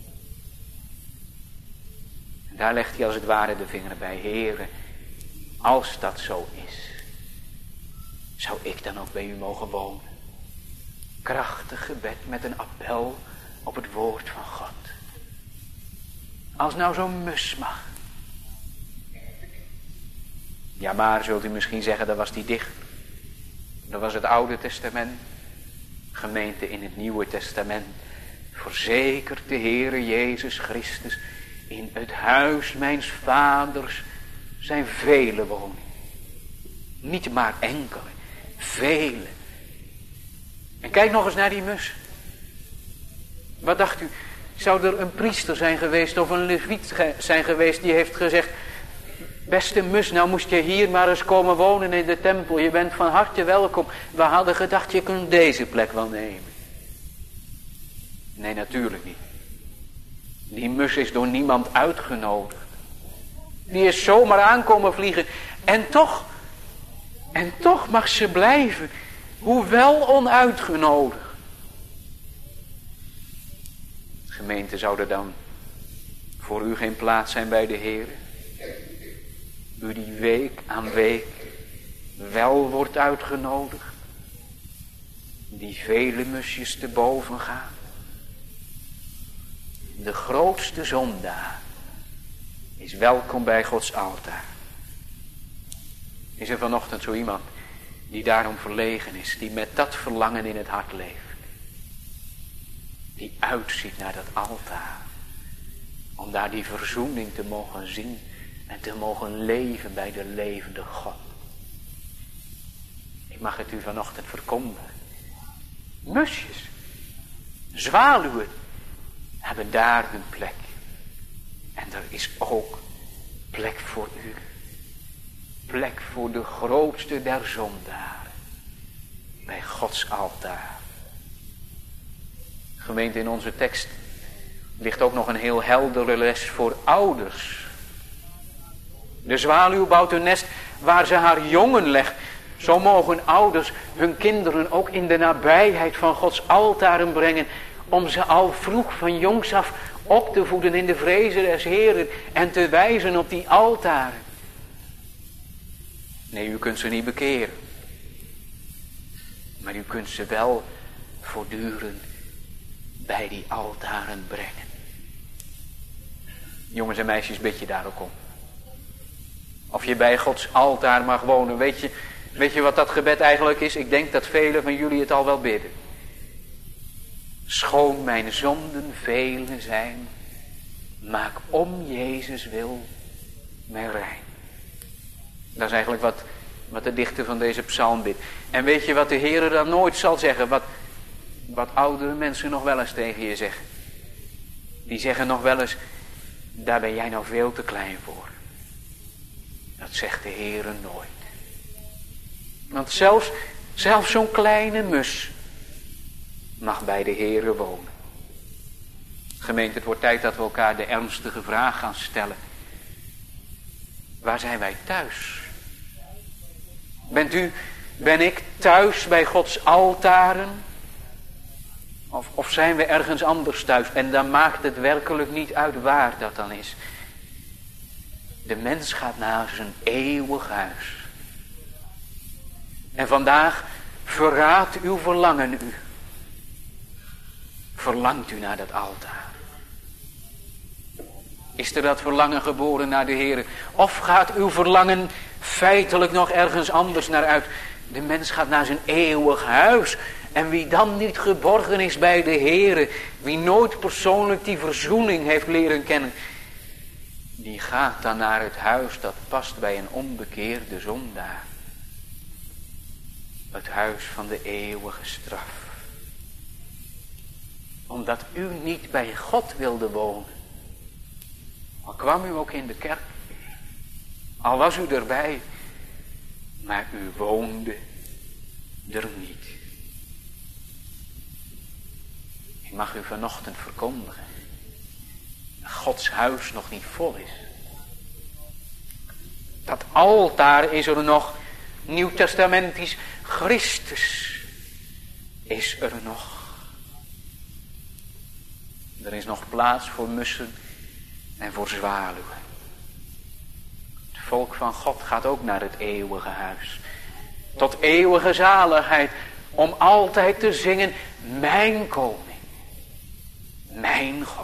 En daar legt hij als het ware de vinger bij. Heere, als dat zo is, zou ik dan ook bij u mogen wonen? Krachtig gebed met een appel op het woord van God. Als nou zo'n mus mag. Ja, maar zult u misschien zeggen, dat was die dichter. Dat was het Oude Testament. Gemeente, in het Nieuwe Testament verzekert de Heere Jezus Christus: in het huis mijns vaders zijn vele woningen. Niet maar enkele, vele. En kijk nog eens naar die mus. Wat dacht u? Zou er een priester zijn geweest of een leviet zijn geweest die heeft gezegd: beste mus, nou moest je hier maar eens komen wonen in de tempel. Je bent van harte welkom. We hadden gedacht, je kunt deze plek wel nemen. Nee, natuurlijk niet. Die mus is door niemand uitgenodigd. Die is zomaar aankomen vliegen. En toch, en toch mag ze blijven. Hoewel onuitgenodigd. Gemeente, zou er dan voor u geen plaats zijn bij de Heer? U die week aan week wel wordt uitgenodigd. Die vele musjes te boven gaan. De grootste zondaar is welkom bij Gods altaar. Is er vanochtend zo iemand die daarom verlegen is, die met dat verlangen in het hart leeft, die uitziet naar dat altaar, om daar die verzoening te mogen zien en te mogen leven bij de levende God? Ik mag het u vanochtend verkondigen. Musjes, zwaluwen hebben daar hun plek. En er is ook plek voor u. Plek voor de grootste der zondaren. Bij Gods altaar. Gemeente, in onze tekst ligt ook nog een heel heldere les voor ouders. De zwaluw bouwt een nest waar ze haar jongen legt. Zo mogen ouders hun kinderen ook in de nabijheid van Gods altaren brengen, om ze al vroeg van jongs af op te voeden in de vrezen des Heeren en te wijzen op die altaren. Nee, u kunt ze niet bekeren. Maar u kunt ze wel voortdurend bij die altaren brengen. Jongens en meisjes, bid je daar ook om. Of je bij Gods altaar mag wonen. Weet je, weet je wat dat gebed eigenlijk is? Ik denk dat velen van jullie het al wel bidden. Schoon mijn zonden vele zijn, maak om Jezus wil mij rein. Dat is eigenlijk wat, wat de dichter van deze psalm bidt. En weet je wat de Heere dan nooit zal zeggen? Wat, wat oudere mensen nog wel eens tegen je zeggen. Die zeggen nog wel eens: daar ben jij nou veel te klein voor. Dat zegt de Heere nooit. Want zelfs, zelfs zo'n kleine mus mag bij de Heere wonen. Gemeente, het wordt tijd dat we elkaar de ernstige vraag gaan stellen. Waar zijn wij thuis? Bent u, ben ik thuis bij Gods altaren? Of, of zijn we ergens anders thuis? En dan maakt het werkelijk niet uit waar dat dan is. De mens gaat naar zijn eeuwig huis. En vandaag verraadt uw verlangen u. Verlangt u naar dat altaar? Is er dat verlangen geboren naar de Heer? Of gaat uw verlangen feitelijk nog ergens anders naar uit? De mens gaat naar zijn eeuwig huis. En wie dan niet geborgen is bij de Heer, wie nooit persoonlijk die verzoening heeft leren kennen, die gaat dan naar het huis dat past bij een onbekeerde zondaar. het huis van de eeuwige straf. Omdat u niet bij God wilde wonen. Al kwam u ook in de kerk. Al was u erbij. Maar u woonde er niet. Ik mag u vanochtend verkondigen. Dat Gods huis nog niet vol is. Dat altaar is er nog. Nieuwtestamentisch. Christus is er nog. Er is nog plaats voor mussen en voor zwaluwen. Het volk van God gaat ook naar het eeuwige huis. Tot eeuwige zaligheid. Om altijd te zingen. Mijn koning. Mijn God.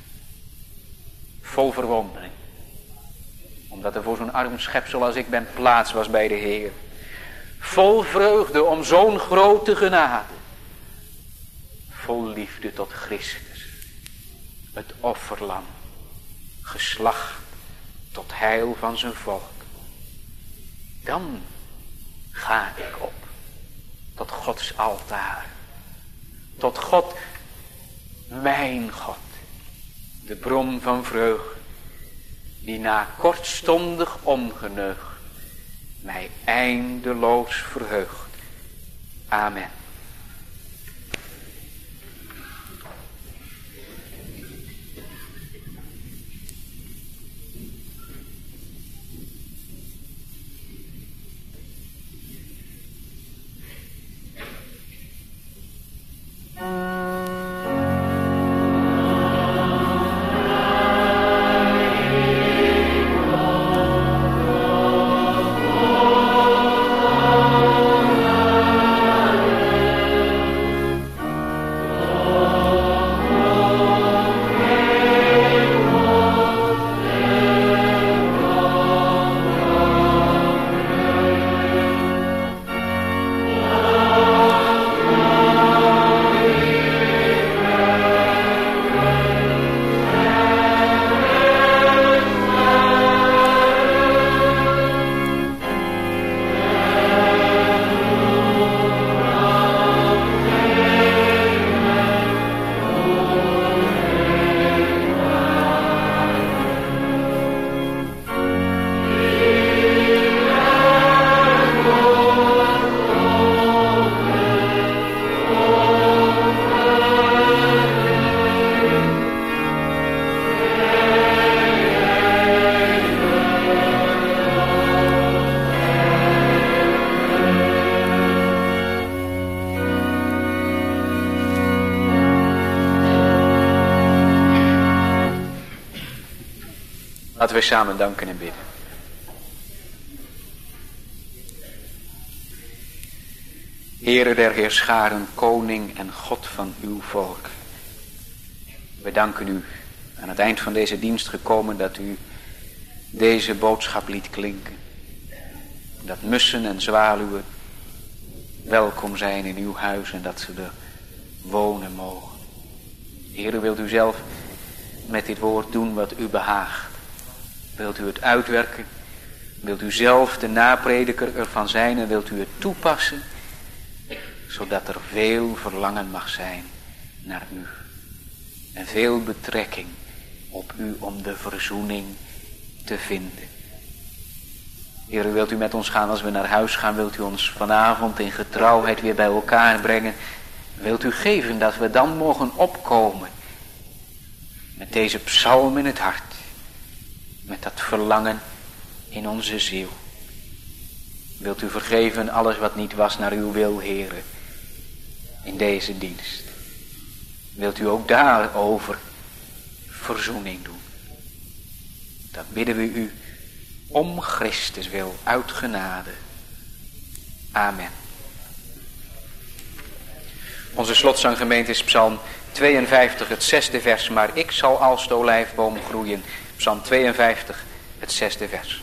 Vol verwondering. Omdat er voor zo'n arm schepsel als ik ben plaats was bij de Heer. Vol vreugde om zo'n grote genade. Vol liefde tot Christus. Het offerlam. Geslacht tot heil van zijn volk. Dan ga ik op. Tot Gods altaar. Tot God. Mijn God. De bron van vreugde. Die na kortstondig ongeneugd. Mij eindeloos verheugt. Amen. Laten we samen danken en bidden. Heere der heerscharen, koning en God van uw volk. We danken u aan het eind van deze dienst gekomen dat u deze boodschap liet klinken. Dat mussen en zwaluwen welkom zijn in uw huis en dat ze er wonen mogen. Heere, wilt u zelf met dit woord doen wat u behaagt. Wilt u het uitwerken? Wilt u zelf de naprediker ervan zijn en wilt u het toepassen? Zodat er veel verlangen mag zijn naar u. En veel betrekking op u om de verzoening te vinden. Heer, wilt u met ons gaan als we naar huis gaan? Wilt u ons vanavond in getrouwheid weer bij elkaar brengen? Wilt u geven dat we dan mogen opkomen met deze psalm in het hart. Met dat verlangen in onze ziel. Wilt u vergeven alles wat niet was naar uw wil, Heere, in deze dienst. Wilt u ook daarover verzoening doen. Dat bidden we u om Christus wil uit genade. Amen. Onze slotzanggemeente is Psalm tweeënvijftig, het zesde vers. Maar ik zal als de olijfboom groeien. Psalm tweeënvijftig, het zesde vers.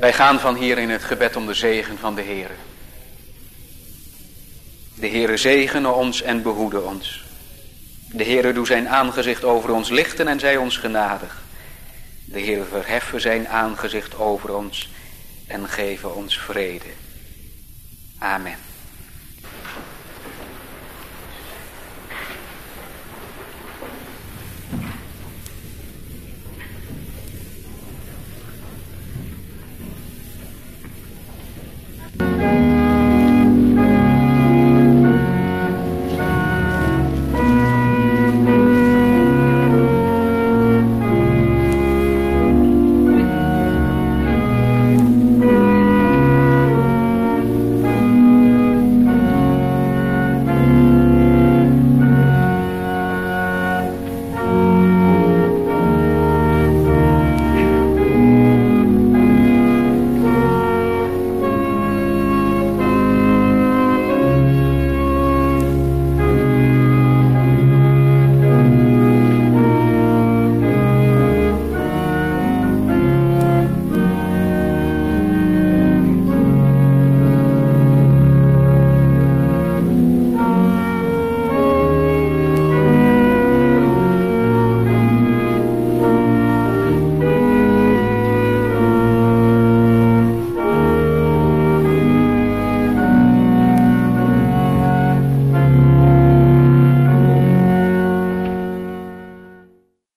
Wij gaan van hier in het gebed om de zegen van de Heere. De Heere zegene ons en behoede ons. De Heere doe zijn aangezicht over ons lichten en zij ons genadig. De Heere verheffen zijn aangezicht over ons en geven ons vrede. Amen.